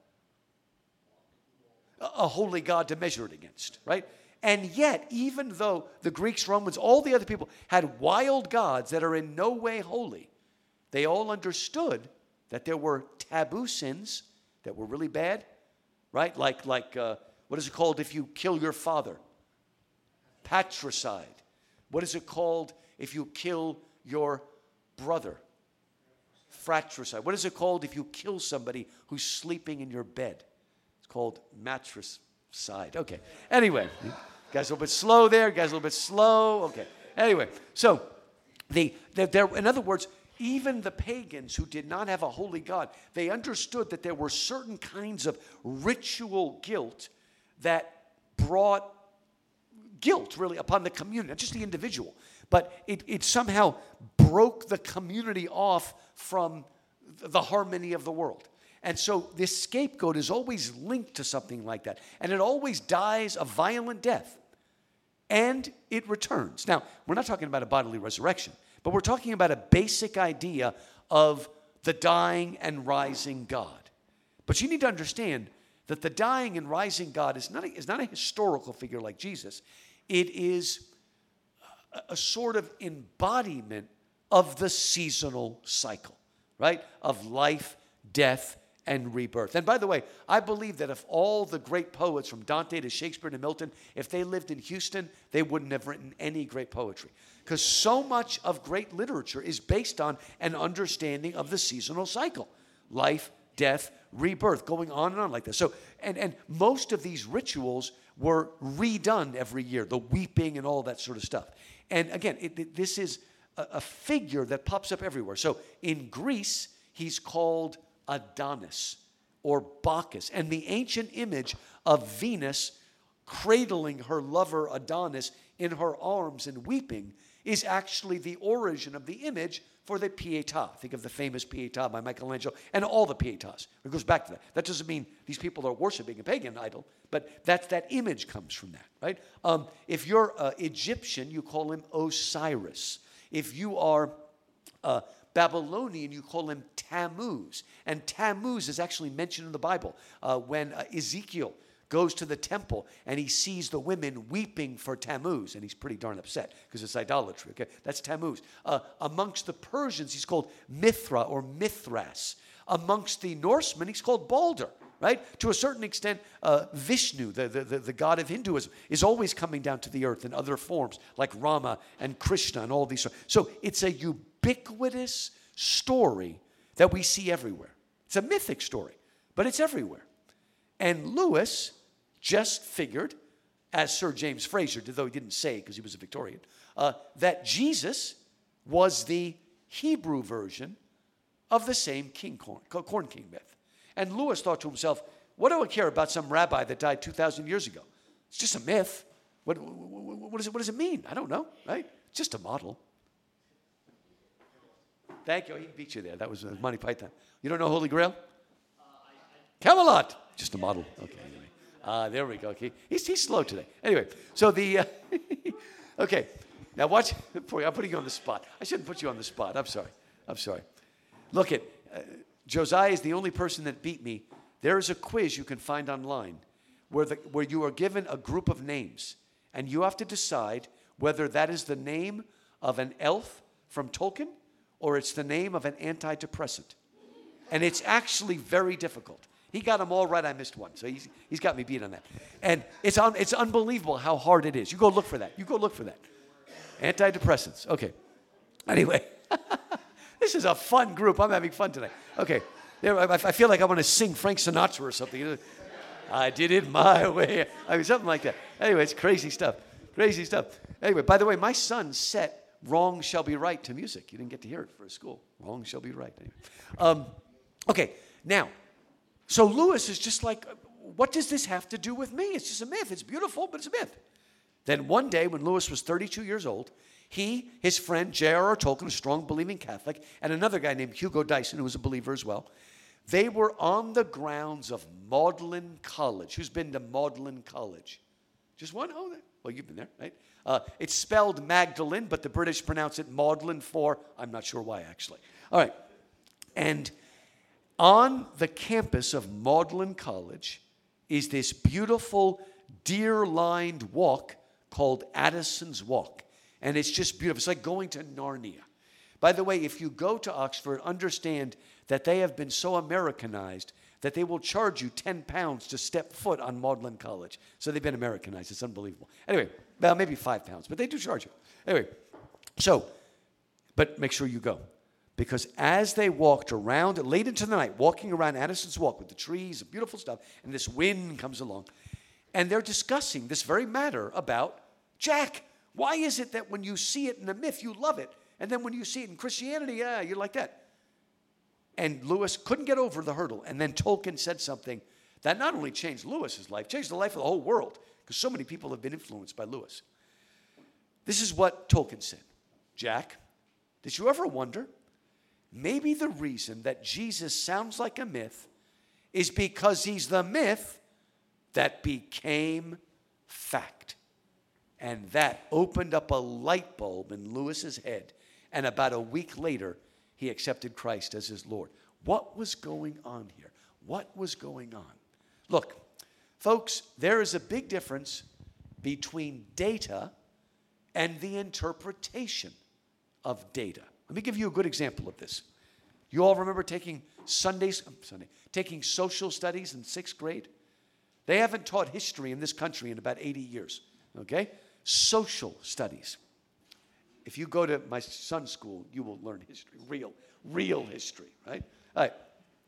A holy God to measure it against, right? And yet, even though the Greeks, Romans, all the other people had wild gods that are in no way holy, they all understood that there were taboo sins that were really bad, right? Like, like uh, what is it called if you kill your father? Patricide. What is it called if you kill your brother? Fratricide. What is it called if you kill somebody who's sleeping in your bed? It's called matricide. Okay. Anyway, guys a little bit slow there. Guys a little bit slow. Okay. Anyway, so the, the there. In other words, even the pagans who did not have a holy God, they understood that there were certain kinds of ritual guilt that brought guilt, really, upon the community, not just the individual. But it, it somehow broke the community off from the harmony of the world. And so this scapegoat is always linked to something like that. And it always dies a violent death. And it returns. Now, we're not talking about a bodily resurrection, but we're talking about a basic idea of the dying and rising God. But you need to understand that the dying and rising God is not a, is not a historical figure like Jesus. It is a, a sort of embodiment of the seasonal cycle, right? Of life, death, and rebirth. And by the way, I believe that if all the great poets from Dante to Shakespeare to Milton, if they lived in Houston, they wouldn't have written any great poetry. Because so much of great literature is based on an understanding of the seasonal cycle. Life, death, rebirth, going on and on like this. So, and, and most of these rituals were redone every year, the weeping and all that sort of stuff. And again, it, it, this is a, a figure that pops up everywhere. So in Greece, he's called Adonis or Bacchus. And the ancient image of Venus cradling her lover Adonis in her arms and weeping is actually the origin of the image for the Pietà. Think of the famous Pietà by Michelangelo and all the Pietàs. It goes back to that. That doesn't mean these people are worshiping a pagan idol, but that's, that image comes from that, right? Um, if you're uh, Egyptian, you call him Osiris. If you are uh, Babylonian, you call him Tammuz. And Tammuz is actually mentioned in the Bible uh, when uh, Ezekiel goes to the temple and he sees the women weeping for Tammuz, and he's pretty darn upset because it's idolatry. Okay, that's Tammuz. Uh, amongst the Persians, he's called Mithra or Mithras. Amongst the Norsemen, he's called Balder. Right? To a certain extent, uh, Vishnu, the, the, the, the god of Hinduism, is always coming down to the earth in other forms, like Rama and Krishna and all these. So it's a ubiquitous story that we see everywhere. It's a mythic story, but it's everywhere. And Lewis just figured, as Sir James Frazer did, though he didn't say because he was a Victorian, uh, that Jesus was the Hebrew version of the same king corn, corn king myth. And Lewis thought to himself, what do I care about some rabbi that died two thousand years ago? It's just a myth. What, what, what, does it, what does it mean? I don't know, right? It's just a model. Thank you. He beat you there. That was uh, Monty Python. You don't know Holy Grail? Uh, I, I, Camelot. Just a model. Okay, anyway. Uh, there we go. Okay. He's, he's slow today. Anyway, so the, uh, okay. Now watch, I'm putting you on the spot. I shouldn't put you on the spot. I'm sorry. I'm sorry. Look at, uh, Josiah is the only person that beat me. There is a quiz you can find online where, the, where you are given a group of names, and you have to decide whether that is the name of an elf from Tolkien or it's the name of an antidepressant. And it's actually very difficult. He got them all right. I missed one. So he's, he's got me beat on that. And it's, un, it's unbelievable how hard it is. You go look for that. You go look for that. Antidepressants. Okay. Anyway, this is a fun group. I'm having fun tonight. Okay. There, I, I feel like I want to sing Frank Sinatra or something. I did it my way. I mean, something like that. Anyway, it's crazy stuff. Crazy stuff. Anyway, by the way, my son set Wrong Shall Be Right to music. You didn't get to hear it for school. Wrong Shall Be Right. Anyway. Um, okay. Now, so Lewis is just like, what does this have to do with me? It's just a myth. It's beautiful, but it's a myth. Then one day when Lewis was thirty-two years old, he, his friend J R R Tolkien, a strong believing Catholic, and another guy named Hugo Dyson, who was a believer as well, they were on the grounds of Magdalen College. Who's been to Magdalen College? Just one? Oh, well, you've been there, right? Uh, it's spelled Magdalene, but the British pronounce it Magdalen for, I'm not sure why, actually. All right. And on the campus of Magdalen College is this beautiful deer-lined walk called Addison's Walk. And it's just beautiful. It's like going to Narnia. By the way, if you go to Oxford, understand that they have been so Americanized that they will charge you ten pounds to step foot on Magdalen College. So they've been Americanized. It's unbelievable. Anyway, well, maybe five pounds, but they do charge you. Anyway, so, but make sure you go. Because as they walked around, late into the night, walking around Addison's Walk with the trees, beautiful stuff, and this wind comes along, and they're discussing this very matter about Jack. Why is it that when you see it in a myth, you love it, and then when you see it in Christianity, yeah, you're like that? And Lewis couldn't get over the hurdle, and then Tolkien said something that not only changed Lewis's life, changed the life of the whole world, because so many people have been influenced by Lewis. This is what Tolkien said. Jack, did you ever wonder, maybe the reason that Jesus sounds like a myth is because he's the myth that became fact. And that opened up a light bulb in Lewis's head. And about a week later, he accepted Christ as his Lord. What was going on here? What was going on? Look, folks, there is a big difference between data and the interpretation of data. Let me give you a good example of this. You all remember taking Sundays, Sunday, taking social studies in sixth grade? They haven't taught history in this country in about eighty years, okay? Social studies. If you go to my son's school, you will learn history, real, real history, right? All right.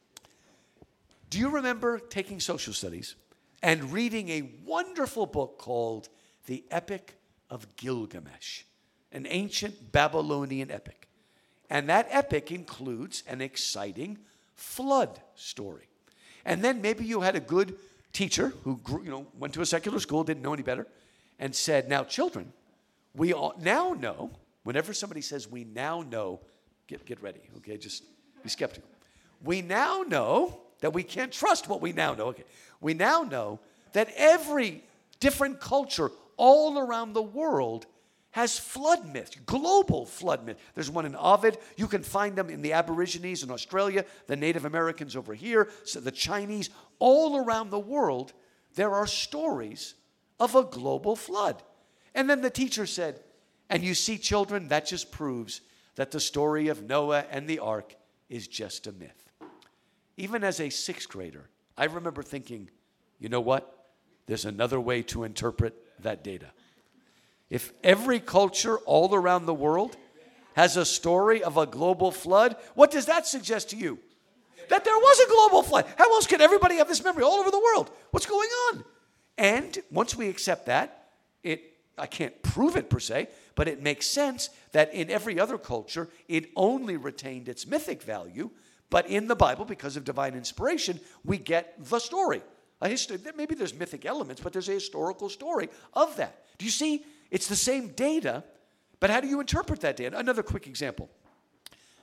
Do you remember taking social studies and reading a wonderful book called The Epic of Gilgamesh, an ancient Babylonian epic? And that epic includes an exciting flood story. And then maybe you had a good teacher who grew, you know, went to a secular school, didn't know any better, and said, now, children, we all now know, whenever somebody says we now know, get, get ready, okay? Just be skeptical. We now know that we can't trust what we now know. Okay. We now know that every different culture all around the world has flood myths, global flood myths. There's one in Ovid. You can find them in the Aborigines in Australia, the Native Americans over here, so the Chinese. All around the world, there are stories of a global flood. And then the teacher said, and you see, children, that just proves that the story of Noah and the ark is just a myth. Even as a sixth grader, I remember thinking, you know what? There's another way to interpret that data. If every culture all around the world has a story of a global flood, what does that suggest to you? That there was a global flood. How else could everybody have this memory all over the world? What's going on? And once we accept that, it I can't prove it per se, but it makes sense that in every other culture, it only retained its mythic value. But in the Bible, because of divine inspiration, we get the story. A history, maybe there's mythic elements, but there's a historical story of that. Do you see? It's the same data, but how do you interpret that data? Another quick example.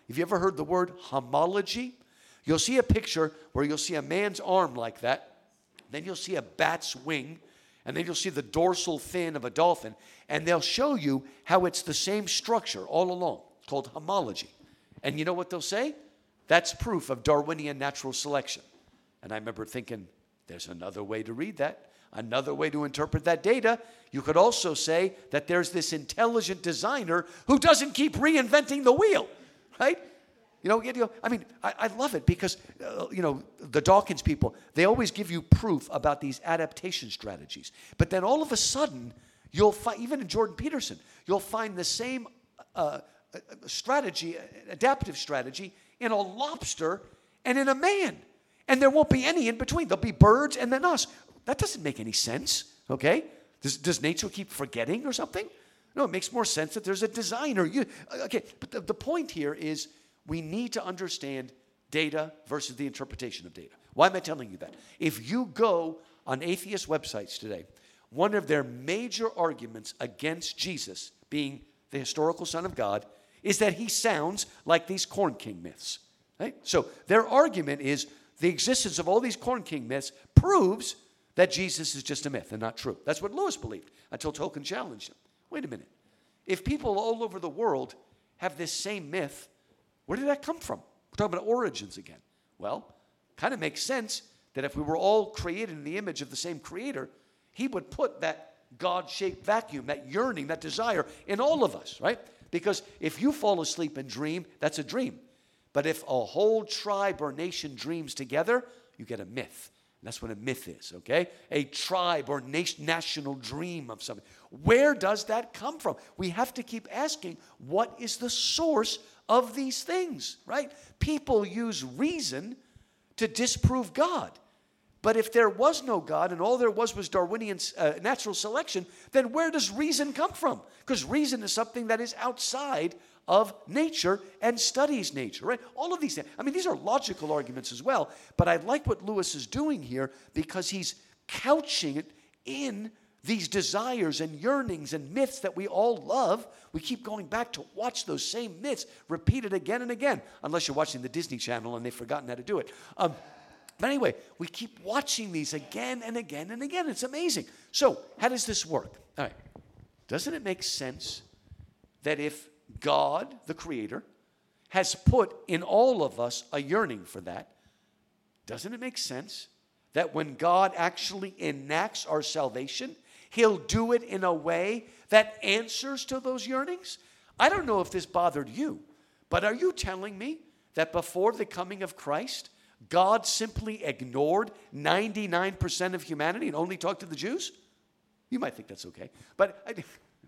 Have you ever heard the word homology? You'll see a picture where you'll see a man's arm like that. Then you'll see a bat's wing. And then you'll see the dorsal fin of a dolphin. And they'll show you how it's the same structure all along. It's called homology. And you know what they'll say? That's proof of Darwinian natural selection. And I remember thinking, there's another way to read that. Another way to interpret that data. You could also say that there's this intelligent designer who doesn't keep reinventing the wheel, right? You know, you know I mean, I, I love it because, uh, you know, the Dawkins people, they always give you proof about these adaptation strategies. But then all of a sudden, you'll find, even in Jordan Peterson, you'll find the same uh, strategy, adaptive strategy, in a lobster and in a man. And there won't be any in between. There'll be birds and then us. That doesn't make any sense, okay? Does, does nature keep forgetting or something? No, it makes more sense that there's a designer. You, okay, but the, the point here is we need to understand data versus the interpretation of data. Why am I telling you that? If you go on atheist websites today, one of their major arguments against Jesus being the historical Son of God is that he sounds like these Corn King myths, right? So their argument is the existence of all these Corn King myths proves that Jesus is just a myth and not true. That's what Lewis believed until Tolkien challenged him. Wait a minute. If people all over the world have this same myth, where did that come from? We're talking about origins again. Well, kind of makes sense that if we were all created in the image of the same creator, he would put that God-shaped vacuum, that yearning, that desire in all of us, right? Because if you fall asleep and dream, that's a dream. But if a whole tribe or nation dreams together, you get a myth. And that's what a myth is, okay? A tribe or nation, national dream of something. Where does that come from? We have to keep asking, what is the source of these things, right? People use reason to disprove God. But if there was no God and all there was was Darwinian uh, natural selection, then where does reason come from? Because reason is something that is outside of nature and studies nature, right? All of these things. I mean, these are logical arguments as well, but I like what Lewis is doing here because he's couching it in these desires and yearnings and myths that we all love. We keep going back to watch those same myths repeated again and again, unless you're watching the Disney Channel and they've forgotten how to do it. Um, but anyway, we keep watching these again and again and again. It's amazing. So how does this work? All right. Doesn't it make sense that if God, the Creator, has put in all of us a yearning for that, doesn't it make sense that when God actually enacts our salvation, He'll do it in a way that answers to those yearnings? I don't know if this bothered you, but are you telling me that before the coming of Christ, God simply ignored ninety-nine percent of humanity and only talked to the Jews? You might think that's okay, but I,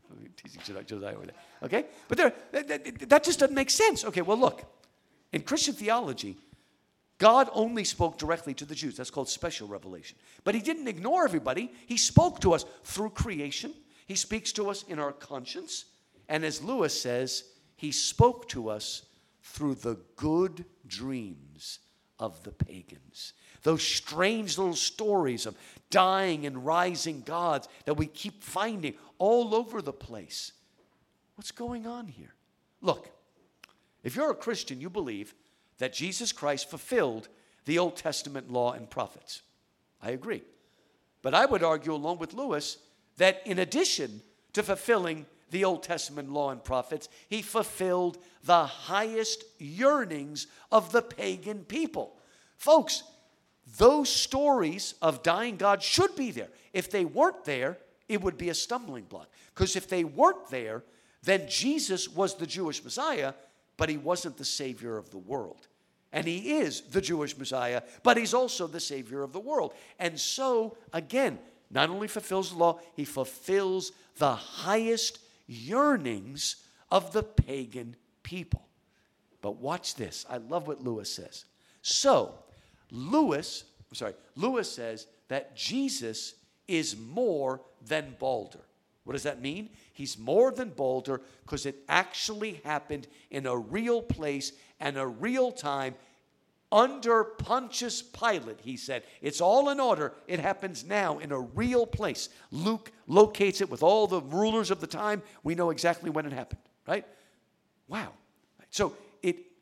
okay? But there, that, that just doesn't make sense. Okay, well, look. In Christian theology, God only spoke directly to the Jews. That's called special revelation. But He didn't ignore everybody. He spoke to us through creation. He speaks to us in our conscience. And as Lewis says, He spoke to us through the good dreams of the pagans. Those strange little stories of dying and rising gods that we keep finding all over the place. What's going on here? Look, if you're a Christian, you believe that Jesus Christ fulfilled the Old Testament law and prophets. I agree. But I would argue, along with Lewis, that in addition to fulfilling the Old Testament law and prophets, He fulfilled the highest yearnings of the pagan people. Folks, those stories of dying gods should be there. If they weren't there, it would be a stumbling block. Because if they weren't there, then Jesus was the Jewish Messiah, but He wasn't the Savior of the world. And He is the Jewish Messiah, but He's also the Savior of the world. And so, again, not only fulfills the law, He fulfills the highest yearnings of the pagan people. But watch this. I love what Lewis says. So, Lewis, I'm sorry, Lewis says that Jesus is more than Balder. What does that mean? He's more than Balder because it actually happened in a real place and a real time under Pontius Pilate, he said. It's all in order. It happens now in a real place. Luke locates it with all the rulers of the time. We know exactly when it happened, right? Wow. So it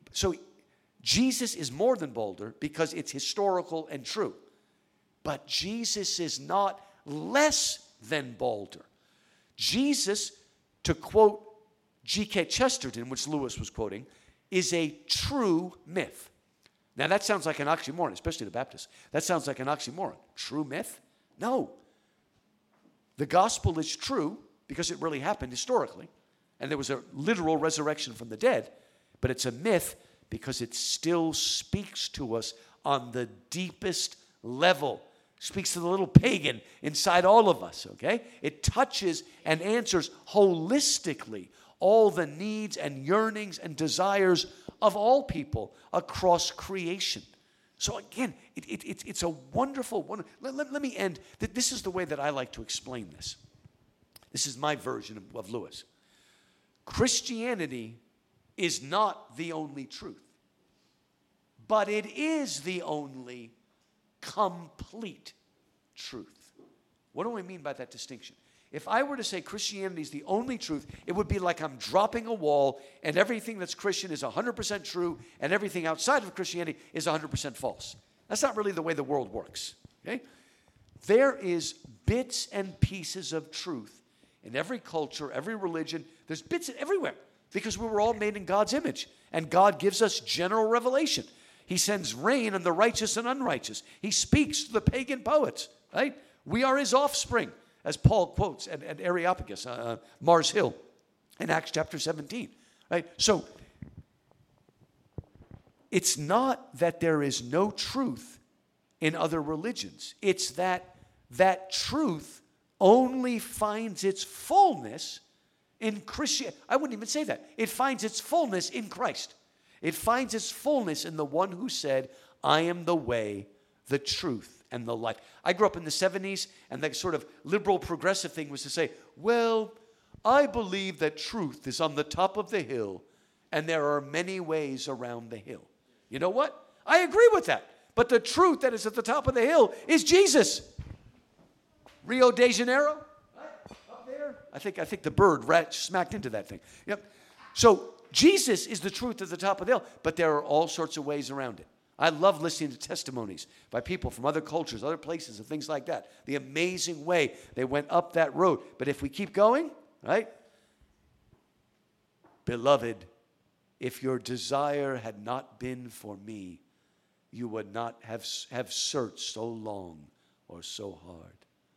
So Jesus is more than bolder because it's historical and true. But Jesus is not less than bolder. Jesus, to quote G K Chesterton, which Lewis was quoting, is a true myth. Now that sounds like an oxymoron, especially the Baptists. That sounds like an oxymoron. True myth? No. The gospel is true because it really happened historically, and there was a literal resurrection from the dead, but it's a myth because it still speaks to us on the deepest level. Speaks to the little pagan inside all of us, okay? It touches and answers holistically all the needs and yearnings and desires of all people across creation. So again, it, it, it, it's a wonderful, wonderful let, let, let me end. This is the way that I like to explain this. This is my version of, of Lewis. Christianity is not the only truth, but it is the only complete truth. What do I mean by that distinction? If I were to say Christianity is the only truth, it would be like I'm dropping a wall and everything that's Christian is one hundred percent true and everything outside of Christianity is one hundred percent false. That's not really the way the world works. Okay? There is bits and pieces of truth in every culture, every religion. There's bits everywhere because we were all made in God's image, and God gives us general revelation. He sends rain on the righteous and unrighteous. He speaks to the pagan poets, right? We are his offspring, as Paul quotes at, at Areopagus, uh, Mars Hill, in Acts chapter seventeen, right? So it's not that there is no truth in other religions. It's that that truth only finds its fullness in Christianity. I wouldn't even say that. It finds its fullness in Christ. It finds its fullness in the one who said, I am the way, the truth, and the life. I grew up in the seventies, and that sort of liberal progressive thing was to say, well, I believe that truth is on the top of the hill, and there are many ways around the hill. You know what? I agree with that. But the truth that is at the top of the hill is Jesus. Rio de Janeiro, right? Up there. I think, I think the bird rat smacked into that thing. Yep. So Jesus is the truth at the top of the hill, but there are all sorts of ways around it. I love listening to testimonies by people from other cultures, other places, and things like that. The amazing way they went up that road. But if we keep going, right? Beloved, if your desire had not been for me, you would not have, have searched so long or so hard.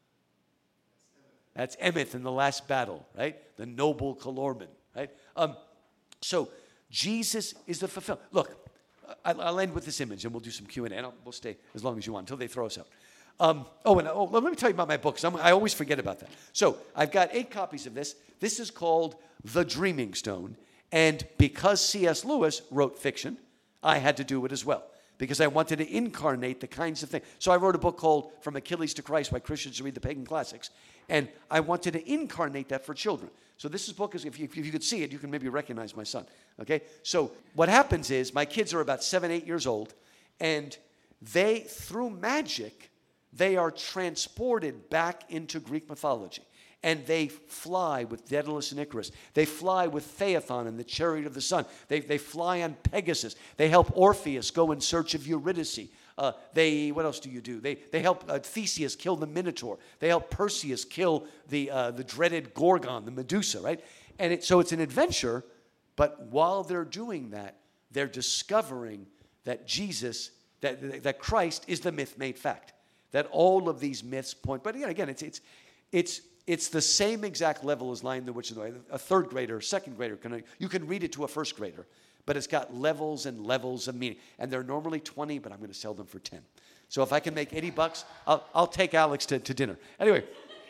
That's Emmet in the last battle, right? The noble Calormen, right? Um, so Jesus is the fulfillment. Look, I'll end with this image, and we'll do some Q and A, and I'll, we'll stay as long as you want until they throw us out. Um, oh, and oh, let me tell you about my books. I'm, I always forget about that. So I've got eight copies of this. This is called The Dreaming Stone, and because C S Lewis wrote fiction, I had to do it as well, because I wanted to incarnate the kinds of things. So I wrote a book called From Achilles to Christ, Why Christians Should Read the Pagan Classics, and I wanted to incarnate that for children. So this is book is, if you, if you could see it, you can maybe recognize my son, okay? So what happens is my kids are about seven, eight years old, and they, through magic, they are transported back into Greek mythology. And they fly with Daedalus and Icarus. They fly with Phaethon and the chariot of the sun. They, they fly on Pegasus. They help Orpheus go in search of Eurydice. Uh, they, what else do you do? They, they help uh, Theseus kill the Minotaur. They help Perseus kill the, uh, the dreaded Gorgon, the Medusa, right? And it, so it's an adventure, but while they're doing that, they're discovering that Jesus, that, that Christ is the myth made fact. That all of these myths point, but again, again it's, it's, it's, It's the same exact level as Lion, the Witch, and the Wise. A third grader, second grader, can, you can read it to a first grader, but it's got levels and levels of meaning. And they're normally twenty, but I'm going to sell them for ten. So if I can make eighty bucks, I'll, I'll take Alex to, to dinner. Anyway,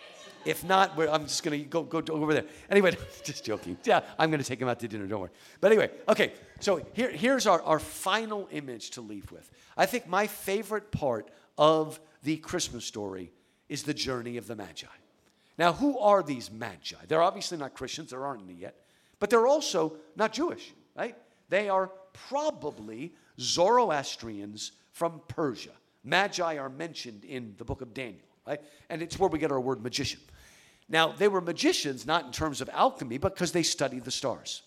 if not, we're, I'm just going to go go over there. Anyway, just joking. Yeah, I'm going to take him out to dinner, don't worry. But anyway, okay, so here, here's our, our final image to leave with. I think my favorite part of the Christmas story is the journey of the Magi. Now, who are these Magi? They're obviously not Christians. There aren't any yet. But they're also not Jewish, right? They are probably Zoroastrians from Persia. Magi are mentioned in the book of Daniel, right? And it's where we get our word magician. Now, they were magicians not in terms of alchemy, but because they studied the stars.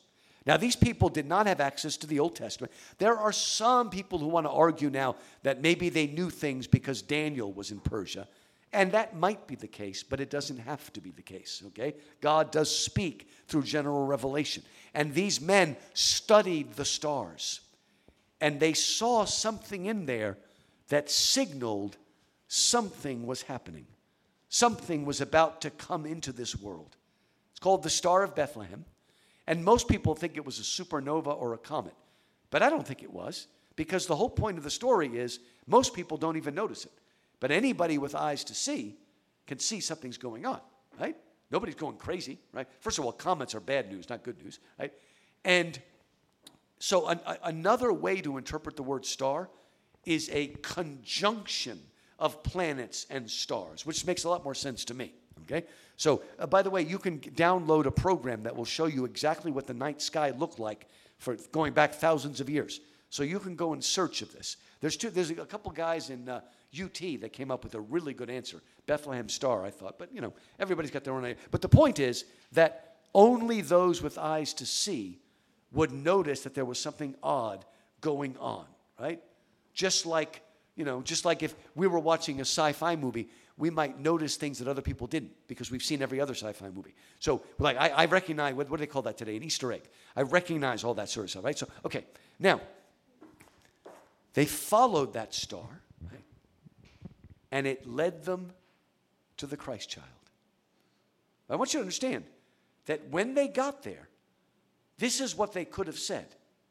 Now, these people did not have access to the Old Testament. There are some people who want to argue now that maybe they knew things because Daniel was in Persia. And that might be the case, but it doesn't have to be the case, okay? God does speak through general revelation. And these men studied the stars. And they saw something in there that signaled something was happening. Something was about to come into this world. It's called the Star of Bethlehem. And most people think it was a supernova or a comet. But I don't think it was, because the whole point of the story is most people don't even notice it. But anybody with eyes to see can see something's going on, right? Nobody's going crazy, right? First of all, comets are bad news, not good news, right? And so an, a, another way to interpret the word star is a conjunction of planets and stars, which makes a lot more sense to me, okay? So, uh, by the way, you can download a program that will show you exactly what the night sky looked like for going back thousands of years. So you can go in search of this. There's two. There's a couple guys in uh, U T that came up with a really good answer. Bethlehem Star, I thought. But, you know, everybody's got their own idea. But the point is that only those with eyes to see would notice that there was something odd going on, right? Just like, you know, just like if we were watching a sci-fi movie, we might notice things that other people didn't because we've seen every other sci-fi movie. So, like, I, I recognize, what, what do they call that today? An Easter egg. I recognize all that sort of stuff, right? So, okay. Now, they followed that star, right? And it led them to the Christ child. I want you to understand that when they got there, this is what they could have said.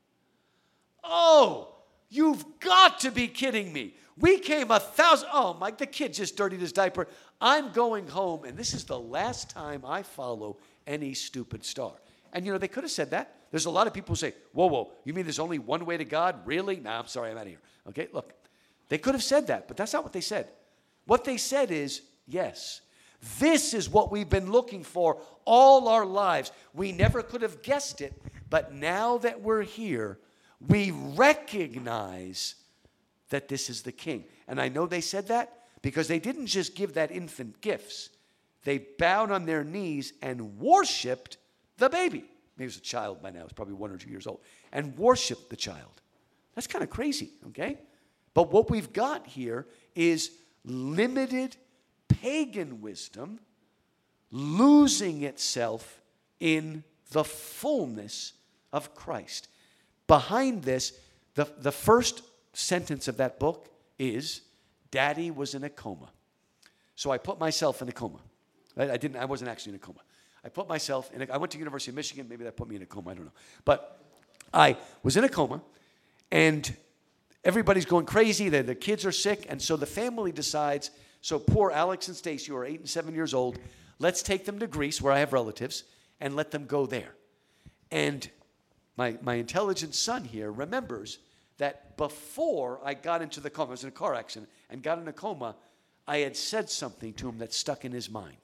Oh, you've got to be kidding me. We came a thousand, oh, Mike, the kid just dirtied his diaper. I'm going home, and this is the last time I follow any stupid star. And, you know, they could have said that. There's a lot of people who say, whoa, whoa, you mean there's only one way to God? Really? No, I'm sorry, I'm out of here. Okay, look, they could have said that, but that's not what they said. What they said is, yes, this is what we've been looking for all our lives. We never could have guessed it, but now that we're here, we recognize that this is the king. And I know they said that because they didn't just give that infant gifts. They bowed on their knees and worshiped the baby. Maybe he was a child by now. He was probably one or two years old. And worshiped the child. That's kind of crazy, okay? But what we've got here is limited pagan wisdom losing itself in the fullness of Christ. Behind this, the, the first sentence of that book is, Daddy was in a coma. So I put myself in a coma. Right? I didn't. I wasn't actually in a coma. I put myself in a, I went to University of Michigan. Maybe that put me in a coma. I don't know. But I was in a coma, and everybody's going crazy. The, the kids are sick, and so the family decides, so poor Alex and Stacy, who are eight and seven years old, let's take them to Greece, where I have relatives, and let them go there. And my, my intelligent son here remembers that before I got into the coma, I was in a car accident and got in a coma, I had said something to him that stuck in his mind.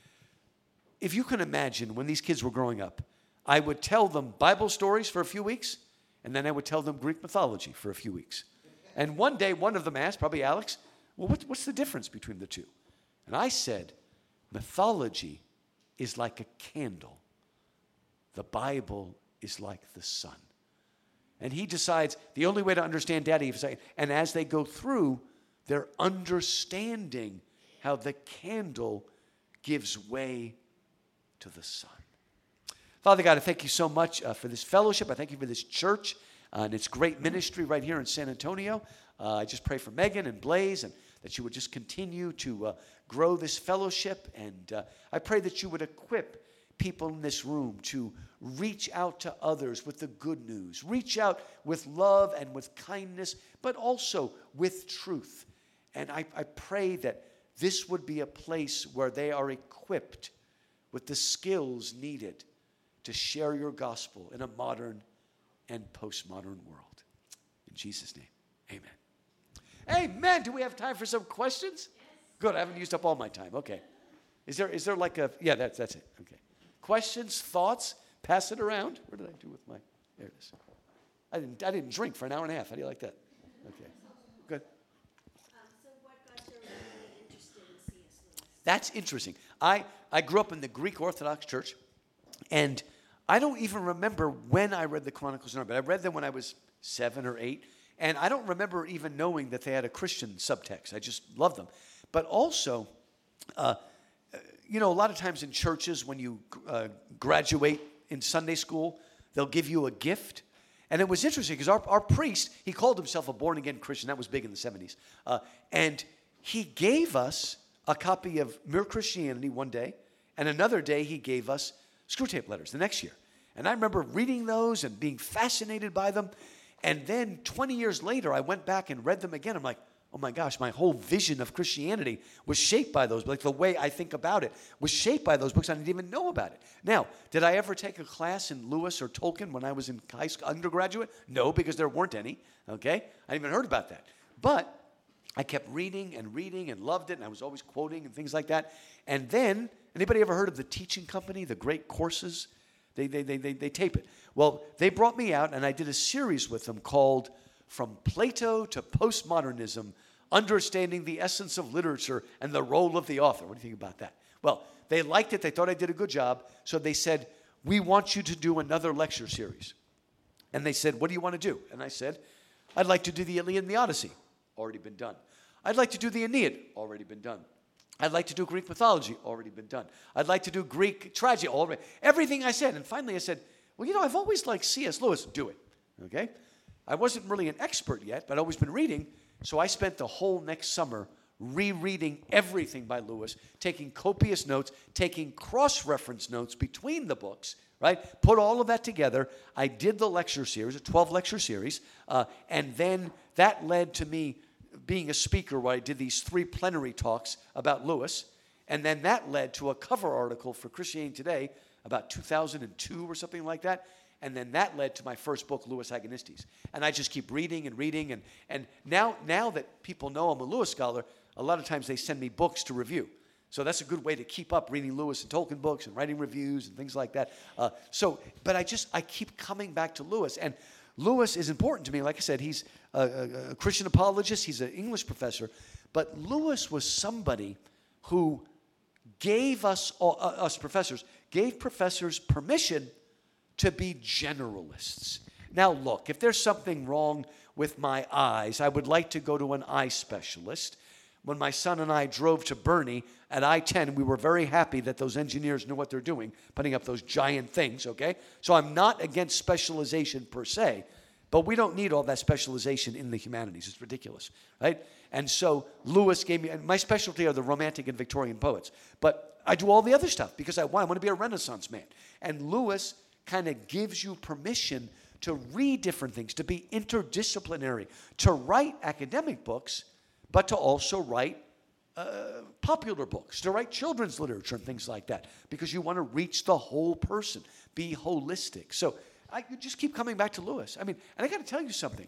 If you can imagine, when these kids were growing up, I would tell them Bible stories for a few weeks, and then I would tell them Greek mythology for a few weeks. And one day, one of them asked, probably Alex, well, what, what's the difference between the two? And I said, mythology is like a candle. The Bible is like the sun. And he decides the only way to understand Daddy is, and as they go through, they're understanding how the candle gives way to the sun. Father God, I thank you so much uh, for this fellowship. I thank you for this church uh, and its great ministry right here in San Antonio. Uh, I just pray for Megan and Blaze, and that you would just continue to uh, grow this fellowship. And uh, I pray that you would equip people in this room to reach out to others with the good news. Reach out with love and with kindness, but also with truth. And I, I pray that this would be a place where they are equipped with the skills needed to share your gospel in a modern and postmodern world. In Jesus' name, amen. Amen. Do we have time for some questions? Yes. Good. I haven't used up all my time. Okay. Is there is there like a, yeah, that's, that's it. Okay. Questions, thoughts? Pass it around. What did I do with my, there it is. I didn't, I didn't drink for an hour and a half. How do you like that? Okay. Good. Um, so what got you really interested in C S Lewis? That's interesting. I, I grew up in the Greek Orthodox Church, and I don't even remember when I read the Chronicles of Narnia, but I read them when I was seven or eight, and I don't remember even knowing that they had a Christian subtext. I just loved them. But also, uh, you know, a lot of times in churches when you uh, graduate in Sunday school, they'll give you a gift. And it was interesting because our, our priest, he called himself a born-again Christian. That was big in the seventies. Uh, and he gave us a copy of Mere Christianity one day, and another day he gave us Screwtape Letters the next year. And I remember reading those and being fascinated by them. And then twenty years later, I went back and read them again. I'm like, oh my gosh, my whole vision of Christianity was shaped by those. Like the way I think about it was shaped by those books. I didn't even know about it. Now, did I ever take a class in Lewis or Tolkien when I was in high school, undergraduate? No, because there weren't any, okay? I even heard about that. But I kept reading and reading and loved it, and I was always quoting and things like that. And then, anybody ever heard of the Teaching Company, the great courses? They, they, they, they, they tape it. Well, they brought me out, and I did a series with them called From Plato to Postmodernism, Understanding the Essence of Literature and the Role of the Author. What do you think about that? Well, they liked it. They thought I did a good job. So they said, we want you to do another lecture series. And they said, what do you want to do? And I said, I'd like to do the Iliad and the Odyssey. Already been done. I'd like to do the Aeneid. Already been done. I'd like to do Greek mythology. Already been done. I'd like to do Greek tragedy. Already. Everything I said. And finally I said, well, you know, I've always liked C S Lewis. Do it. Okay? I wasn't really an expert yet, but I'd always been reading. So I spent the whole next summer rereading everything by Lewis, taking copious notes, taking cross-reference notes between the books, right? Put all of that together. I did the lecture series, a twelve-lecture series, uh, and then that led to me being a speaker where I did these three plenary talks about Lewis, and then that led to a cover article for Christianity Today about two thousand two or something like that. And then that led to my first book, Lewis Agonistes. And I just keep reading and reading. And, and now, now that people know I'm a Lewis scholar, a lot of times they send me books to review. So that's a good way to keep up reading Lewis and Tolkien books and writing reviews and things like that. Uh, so, but I just, I keep coming back to Lewis. And Lewis is important to me. Like I said, he's a, a, a Christian apologist. He's an English professor. But Lewis was somebody who gave us, uh, us professors, gave professors permission to be generalists. Now look, if there's something wrong with my eyes, I would like to go to an eye specialist. When my son and I drove to Bernie at I ten, we were very happy that those engineers knew what they're doing, putting up those giant things, okay? So I'm not against specialization per se, but we don't need all that specialization in the humanities. It's ridiculous, right? And so Lewis gave me, and my specialty are the Romantic and Victorian poets, but I do all the other stuff because I want, I want to be a Renaissance man. And Lewis kind of gives you permission to read different things, to be interdisciplinary, to write academic books, but to also write uh, popular books, to write children's literature and things like that, because you want to reach the whole person, be holistic. So I you just keep coming back to Lewis. I mean, and I got to tell you something.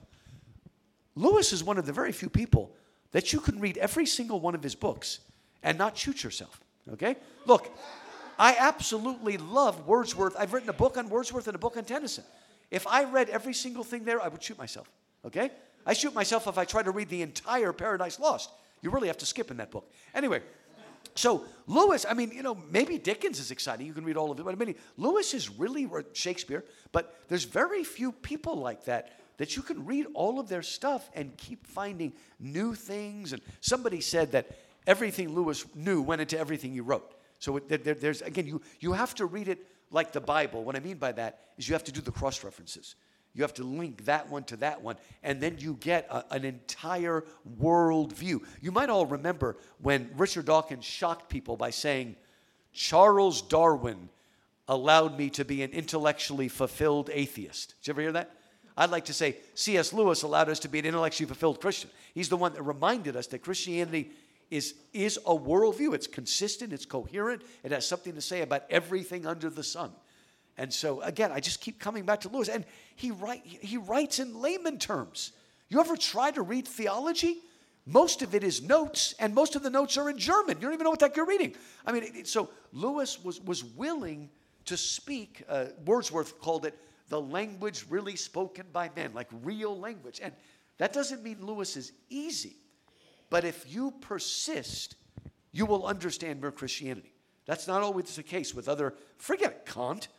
Lewis is one of the very few people that you can read every single one of his books and not shoot yourself, okay? Look, I absolutely love Wordsworth. I've written a book on Wordsworth and a book on Tennyson. If I read every single thing there, I would shoot myself, okay? I shoot myself if I try to read the entire Paradise Lost. You really have to skip in that book. Anyway, so Lewis, I mean, you know, maybe Dickens is exciting. You can read all of it. But I mean, Lewis is really Shakespeare, but there's very few people like that that you can read all of their stuff and keep finding new things. And somebody said that everything Lewis knew went into everything he wrote. So it, there, there's, again, you, you have to read it like the Bible. What I mean by that is you have to do the cross-references. You have to link that one to that one, and then you get a, an entire world view. You might all remember when Richard Dawkins shocked people by saying, Charles Darwin allowed me to be an intellectually fulfilled atheist. Did you ever hear that? I'd like to say C S Lewis allowed us to be an intellectually fulfilled Christian. He's the one that reminded us that Christianity is, is a worldview. It's consistent, it's coherent, it has something to say about everything under the sun. And so, again, I just keep coming back to Lewis. And he, write, he writes in layman terms. You ever try to read theology? Most of it is notes, and most of the notes are in German. You don't even know what the heck you're reading. I mean, it, it, so Lewis was, was willing to speak. Uh, Wordsworth called it the language really spoken by men, like real language. And that doesn't mean Lewis is easy. But if you persist, you will understand mere Christianity. That's not always the case with other, forget Kant.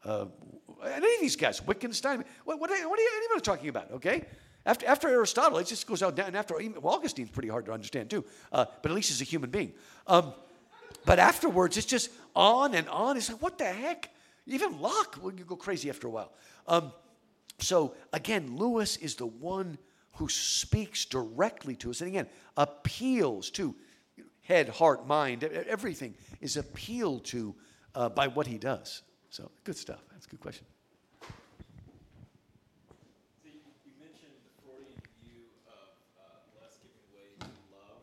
uh, any of these guys, Wittgenstein. What, what, are- what are you anybody talking about, okay? After, after Aristotle, it just goes out down. And after, well, Augustine's pretty hard to understand too, uh, but at least he's a human being. Um, but afterwards, it's just on and on. It's like, what the heck? Even Locke, well, you go crazy after a while. Um, so again, Lewis is the one who speaks directly to us, and again, appeals to head, heart, mind. Everything is appealed to uh, by what he does. So good stuff. That's a good question. You mentioned the Freudian view of uh, lust giving way to love,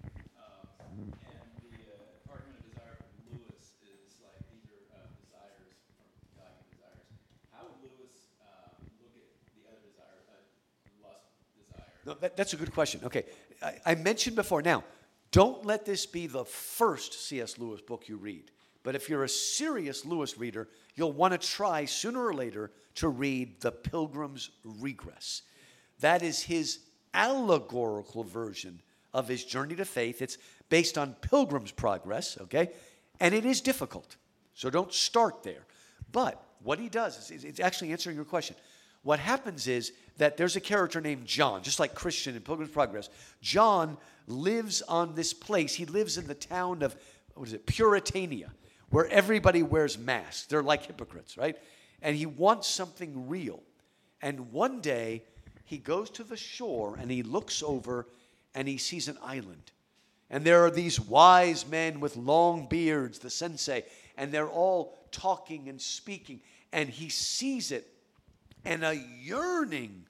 um, and the uh, argument of desire from Lewis is like these are uh, desires from God desires. How would Lewis uh, look at the other desire, uh, lust desire? No, that, that's a good question. Okay, I, I mentioned before. Now, don't let this be the first C S. Lewis book you read. But if you're a serious Lewis reader, you'll want to try sooner or later to read The Pilgrim's Regress. That is his allegorical version of his journey to faith. It's based on Pilgrim's Progress, okay? And it is difficult, so don't start there. But what he does is, it's actually answering your question. What happens is that there's a character named John, just like Christian in Pilgrim's Progress. John lives on this place. He lives in the town of, what is it, Puritania, where everybody wears masks. They're like hypocrites, right? And he wants something real. And one day, he goes to the shore and he looks over and he sees an island. And there are these wise men with long beards, the sensei, and they're all talking and speaking. And he sees it, and a yearning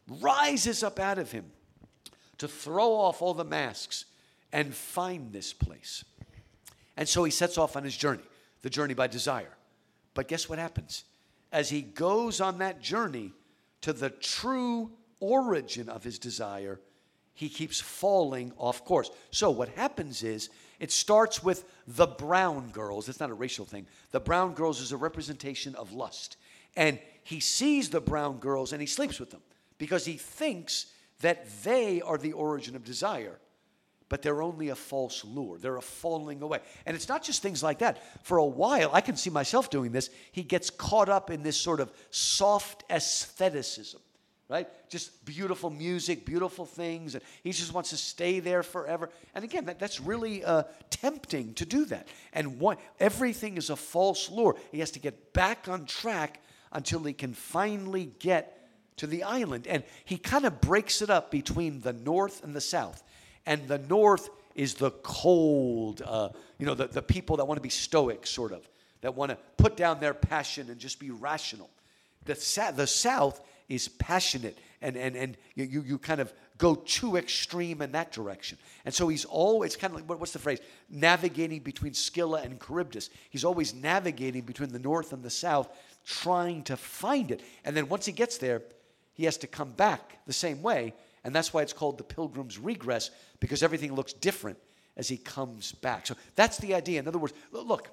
rises up out of him to throw off all the masks and find this place. And so he sets off on his journey, the journey by desire. But guess what happens? As he goes on that journey to the true origin of his desire, he keeps falling off course. So what happens is, it starts with the brown girls. It's not a racial thing. The brown girls is a representation of lust. And he sees the brown girls and he sleeps with them because he thinks that they are the origin of desire. But they're only a false lure. They're a falling away. And it's not just things like that. For a while, I can see myself doing this. He gets caught up in this sort of soft aestheticism, right? Just beautiful music, beautiful things. And he just wants to stay there forever. And again, that, that's really uh, tempting to do that. And one, everything is a false lure. He has to get back on track until he can finally get to the island. And he kind of breaks it up between the north and the south. And the north is the cold, uh, you know, the, the people that want to be stoic, sort of, that want to put down their passion and just be rational. The, sa- the south is passionate, and, and, and you, you, you kind of go too extreme in that direction. And so he's always, kind of like, what, what's the phrase? Navigating between Scylla and Charybdis. He's always navigating between the north and the south, trying to find it. And then once he gets there, he has to come back the same way. And that's why it's called the Pilgrim's Regress, because everything looks different as he comes back. So that's the idea. In other words, look,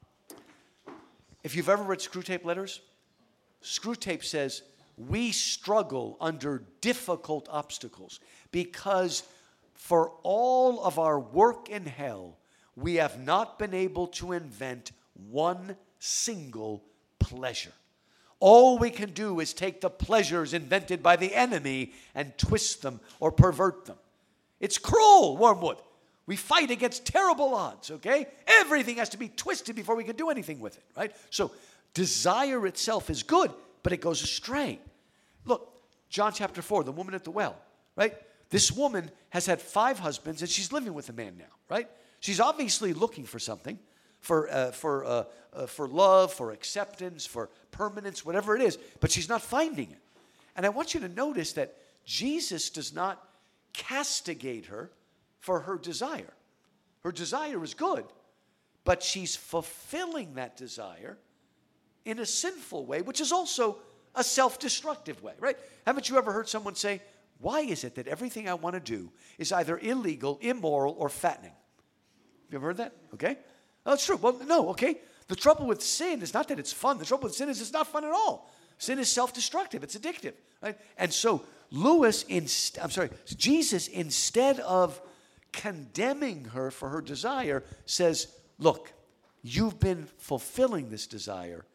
if you've ever read Screwtape Letters, Screwtape says, we struggle under difficult obstacles because for all of our work in hell, we have not been able to invent one single pleasure. All we can do is take the pleasures invented by the enemy and twist them or pervert them. It's cruel, Wormwood. We fight against terrible odds, okay? Everything has to be twisted before we can do anything with it, right? So desire itself is good, but it goes astray. Look, John chapter four, the woman at the well, right? This woman has had five husbands, and she's living with a man now, right? She's obviously looking for something. For uh, for uh, uh, for love, for acceptance, for permanence, whatever it is, but she's not finding it. And I want you to notice that Jesus does not castigate her for her desire. Her desire is good, but she's fulfilling that desire in a sinful way, which is also a self-destructive way, right? Haven't you ever heard someone say, why is it that everything I want to do is either illegal, immoral, or fattening? You ever heard that? Okay. Oh, it's true. Well, no, okay. The trouble with sin is not that it's fun. The trouble with sin is it's not fun at all. Sin is self-destructive. It's addictive, right? And so Lewis, inst- I'm sorry, Jesus, instead of condemning her for her desire, says, look, you've been fulfilling this desire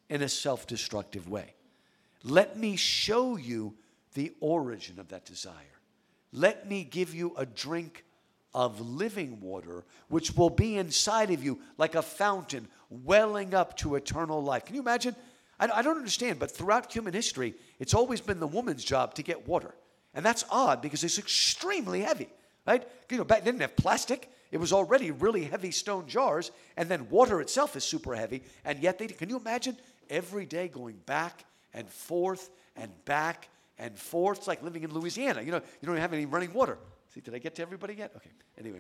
in a self-destructive way. Let me show you the origin of that desire. Let me give you a drink of living water, which will be inside of you like a fountain welling up to eternal life. Can you imagine? I, I don't understand, but throughout human history, it's always been the woman's job to get water. And that's odd because it's extremely heavy, right? You know, back then they didn't have plastic. It was already really heavy stone jars, and then water itself is super heavy, and yet they, can you imagine every day going back and forth and back and forth? It's like living in Louisiana. You know, you don't have any running water. See, did I get to everybody yet? Okay, anyway.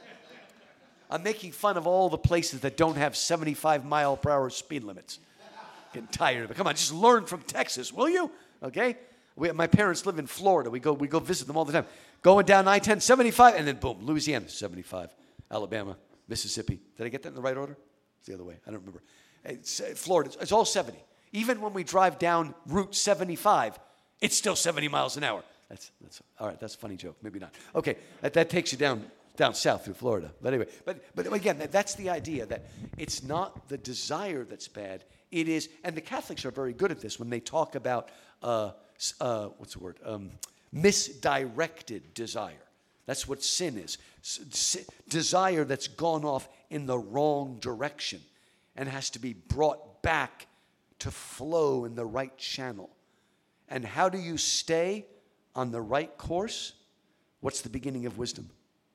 I'm making fun of all the places that don't have seventy-five mile per hour speed limits. Getting tired of it. Come on, just learn from Texas, will you? Okay? We, my parents live in Florida. We go we go visit them all the time. Going down I ten, seventy-five, and then boom, Louisiana, seventy-five. Alabama, Mississippi. Did I get that in the right order? It's the other way. I don't remember. It's, uh, Florida, it's, it's all seventy. Even when we drive down Route seventy-five, it's still seventy miles an hour. That's, that's all right. That's a funny joke. Maybe not. Okay, that, that takes you down down south through Florida. But anyway, but but again, that, that's the idea that it's not the desire that's bad. It is, and the Catholics are very good at this when they talk about uh, uh, what's the word? Um, misdirected desire. That's what sin is. S- desire that's gone off in the wrong direction and has to be brought back to flow in the right channel. And how do you stay on the right course? What's the beginning of wisdom?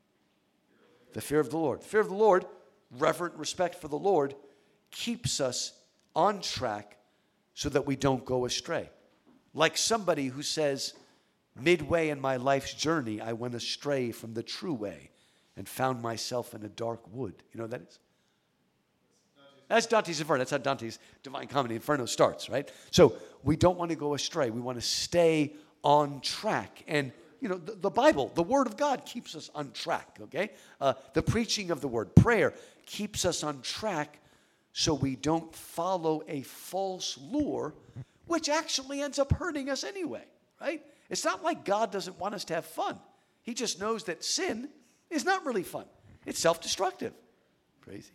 The fear of the Lord. The fear of the Lord, reverent respect for the Lord, keeps us on track so that we don't go astray. Like somebody who says, midway in my life's journey, I went astray from the true way and found myself in a dark wood. You know what that is? That's Dante's Inferno. That's how Dante's Divine Comedy Inferno starts, right? So we don't want to go astray. We want to stay on track. And, you know, the, the Bible, the Word of God keeps us on track, okay? Uh, the preaching of the Word, prayer, keeps us on track so we don't follow a false lure, which actually ends up hurting us anyway, right? It's not like God doesn't want us to have fun. He just knows that sin is not really fun. It's self-destructive. Crazy.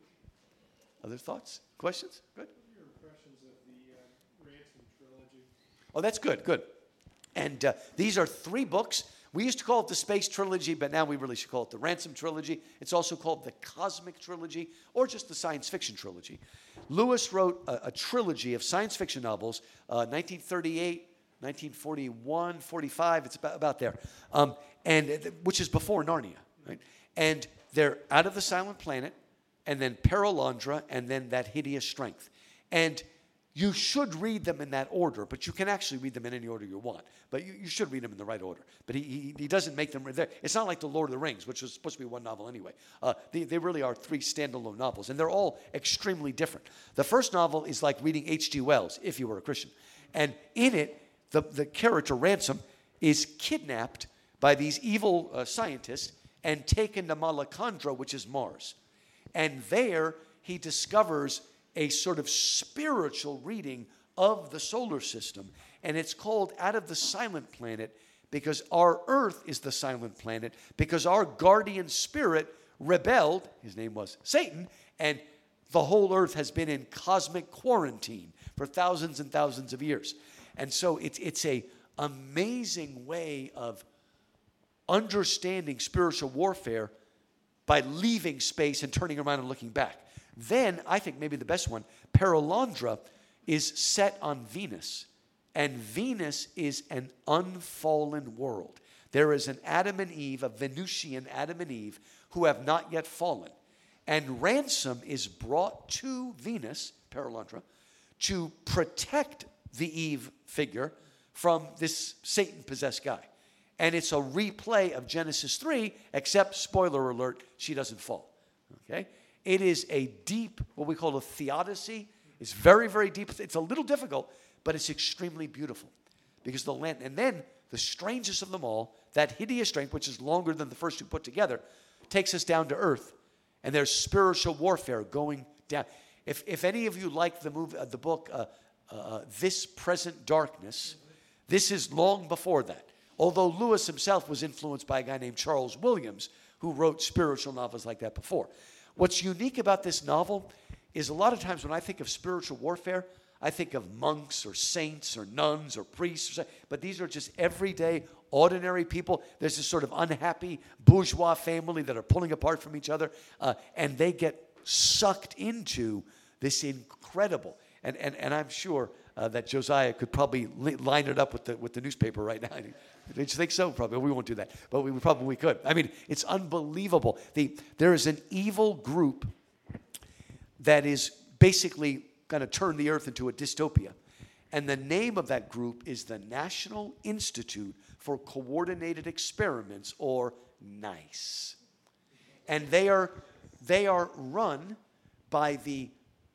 Other thoughts? Questions? Good? What are your impressions of the uh, Ransom trilogy? Oh, that's good, good. And uh, these are three books. We used to call it the Space Trilogy, but now we really should call it the Ransom Trilogy. It's also called the Cosmic Trilogy, or just the Science Fiction Trilogy. Lewis wrote a, a trilogy of science fiction novels, uh, nineteen thirty-eight, nineteen forty-one, forty-five, it's about, about there, um, and uh, which is before Narnia, right? And they're Out of the Silent Planet, and then Perelandra, and then That Hideous Strength. And you should read them in that order, but you can actually read them in any order you want. But you, you should read them in the right order. But he, he, he doesn't make them there. It's not like The Lord of the Rings, which was supposed to be one novel anyway. Uh, they, they really are three standalone novels, and they're all extremely different. The first novel is like reading H G Wells, if you were a Christian. And in it, the, the character Ransom is kidnapped by these evil uh, scientists and taken to Malacandra, which is Mars. And there he discovers a sort of spiritual reading of the solar system. And it's called Out of the Silent Planet because our Earth is the silent planet, because our guardian spirit rebelled, his name was Satan, and the whole Earth has been in cosmic quarantine for thousands and thousands of years. And so it's, it's a amazing way of understanding spiritual warfare by leaving space and turning around and looking back. Then, I think maybe the best one, Perelandra, is set on Venus. And Venus is an unfallen world. There is an Adam and Eve, a Venusian Adam and Eve, who have not yet fallen. And Ransom is brought to Venus, Perelandra, to protect the Eve figure from this Satan-possessed guy. And it's a replay of Genesis three, except, spoiler alert, she doesn't fall. Okay? It is a deep, what we call a theodicy. It's very, very deep. It's a little difficult, but it's extremely beautiful. Because the land, and then the strangest of them all, That Hideous Strength, which is longer than the first two put together, takes us down to earth. And there's spiritual warfare going down. If if any of you like the movie, uh, the book, uh, uh, This Present Darkness, this is long before that. Although Lewis himself was influenced by a guy named Charles Williams, who wrote spiritual novels like that before. What's unique about this novel is a lot of times when I think of spiritual warfare, I think of monks or saints or nuns or priests, or so- but these are just everyday, ordinary people. There's this sort of unhappy bourgeois family that are pulling apart from each other, uh, and they get sucked into this incredible. And and and I'm sure uh, that Josiah could probably li- line it up with the with the newspaper right now. Did you think so? Probably. We won't do that, but we probably could. I mean, it's unbelievable. The there is an evil group that is basically going to turn the earth into a dystopia. And the name of that group is the National Institute for Coordinated Experiments, or NICE. And they are, they are run by the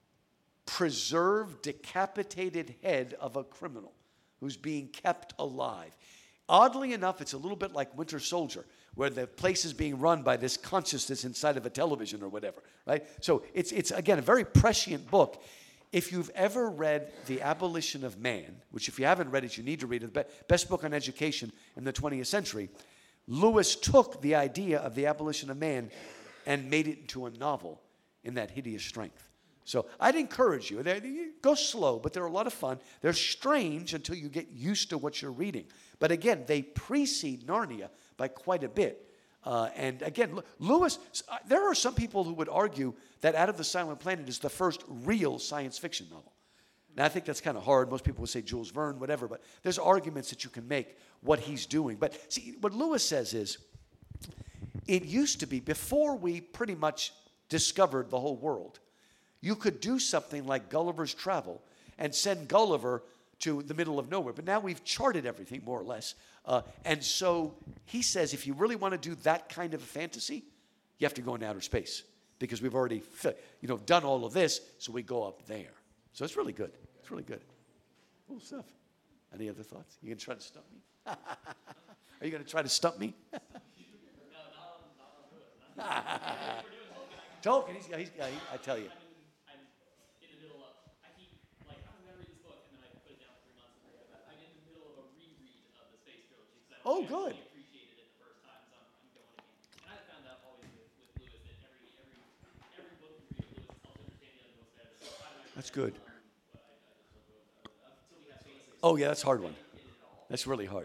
preserved, decapitated head of a criminal who's being kept alive. Oddly enough, it's a little bit like Winter Soldier, where the place is being run by this consciousness inside of a television or whatever, right? So it's, it's again, a very prescient book. If you've ever read The Abolition of Man, which if you haven't read it, you need to read it, the best book on education in the twentieth century, Lewis took the idea of the abolition of man and made it into a novel in that hideous strength. So I'd encourage you, they, go slow, but they're a lot of fun. They're strange until you get used to what you're reading. But again, they precede Narnia by quite a bit. Uh, and again, Lewis, there are some people who would argue that Out of the Silent Planet is the first real science fiction novel. Now, I think that's kind of hard. Most people would say Jules Verne, whatever, but there's arguments that you can make what he's doing. But see, what Lewis says is, it used to be, before we pretty much discovered the whole world, you could do something like Gulliver's Travel and send Gulliver to the middle of nowhere. But now we've charted everything, more or less. Uh, and so he says, if you really want to do that kind of a fantasy, you have to go into outer space, because we've already, you know, done all of this, so we go up there. So it's really good. It's really good. Cool stuff. Any other thoughts? You going to try to stump me? Are you going to try to stump me? Tolkien, he's, he's, he, I tell you. Oh, good. That's good. Oh, yeah, that's a hard one. That's really hard.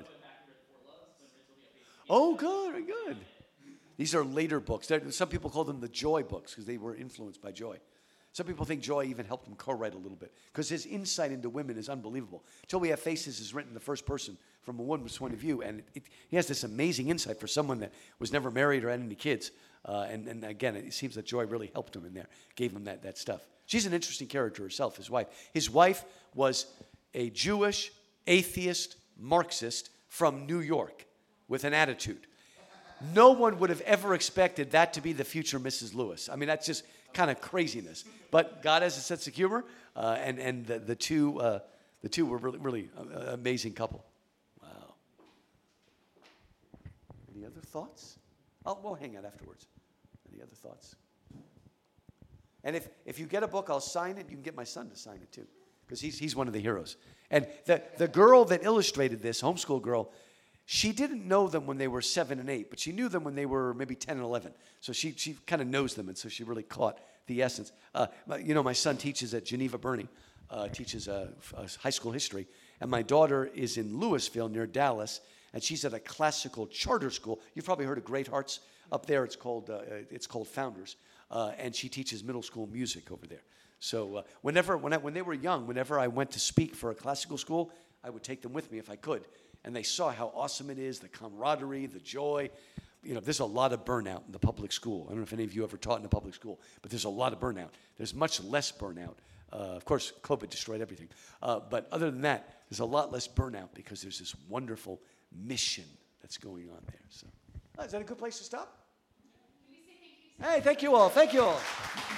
Oh, good, very good. These are later books. They're, some people call them the Joy books because they were influenced by Joy. Some people think Joy even helped him co-write a little bit because his insight into women is unbelievable. Till We Have Faces is written in the first person from a woman's point of view, and it, it, he has this amazing insight for someone that was never married or had any kids. Uh, and, and again, it seems that Joy really helped him in there, gave him that, that stuff. She's an interesting character herself, his wife. His wife was a Jewish, atheist, Marxist from New York with an attitude. No one would have ever expected that to be the future Missus Lewis. I mean, that's just kind of craziness. But God has a sense of humor, uh, and and the, the two uh, the two were really really uh, amazing couple. Wow. Any other thoughts? Oh, we'll hang out afterwards. Any other thoughts? And if if you get a book, I'll sign it. You can get my son to sign it too, because he's he's one of the heroes. And the the girl that illustrated this, homeschool girl, she didn't know them when they were seven and eight, but she knew them when they were maybe ten and eleven. So she she kind of knows them, and so she really caught the essence. Uh, you know, my son teaches at Geneva Burney, uh, teaches uh, uh, high school history, and my daughter is in Louisville near Dallas, and she's at a classical charter school. You've probably heard of Great Hearts up there. It's called uh, it's called Founders, uh, and she teaches middle school music over there. So uh, whenever when I, when they were young, whenever I went to speak for a classical school, I would take them with me if I could. And they saw how awesome it is, the camaraderie, the joy. You know, there's a lot of burnout in the public school. I don't know if any of you ever taught in a public school, but there's a lot of burnout. There's much less burnout. Uh, of course, COVID destroyed everything. Uh, but other than that, there's a lot less burnout because there's this wonderful mission that's going on there. So, oh, is that a good place to stop? Hey, thank you all. Thank you all.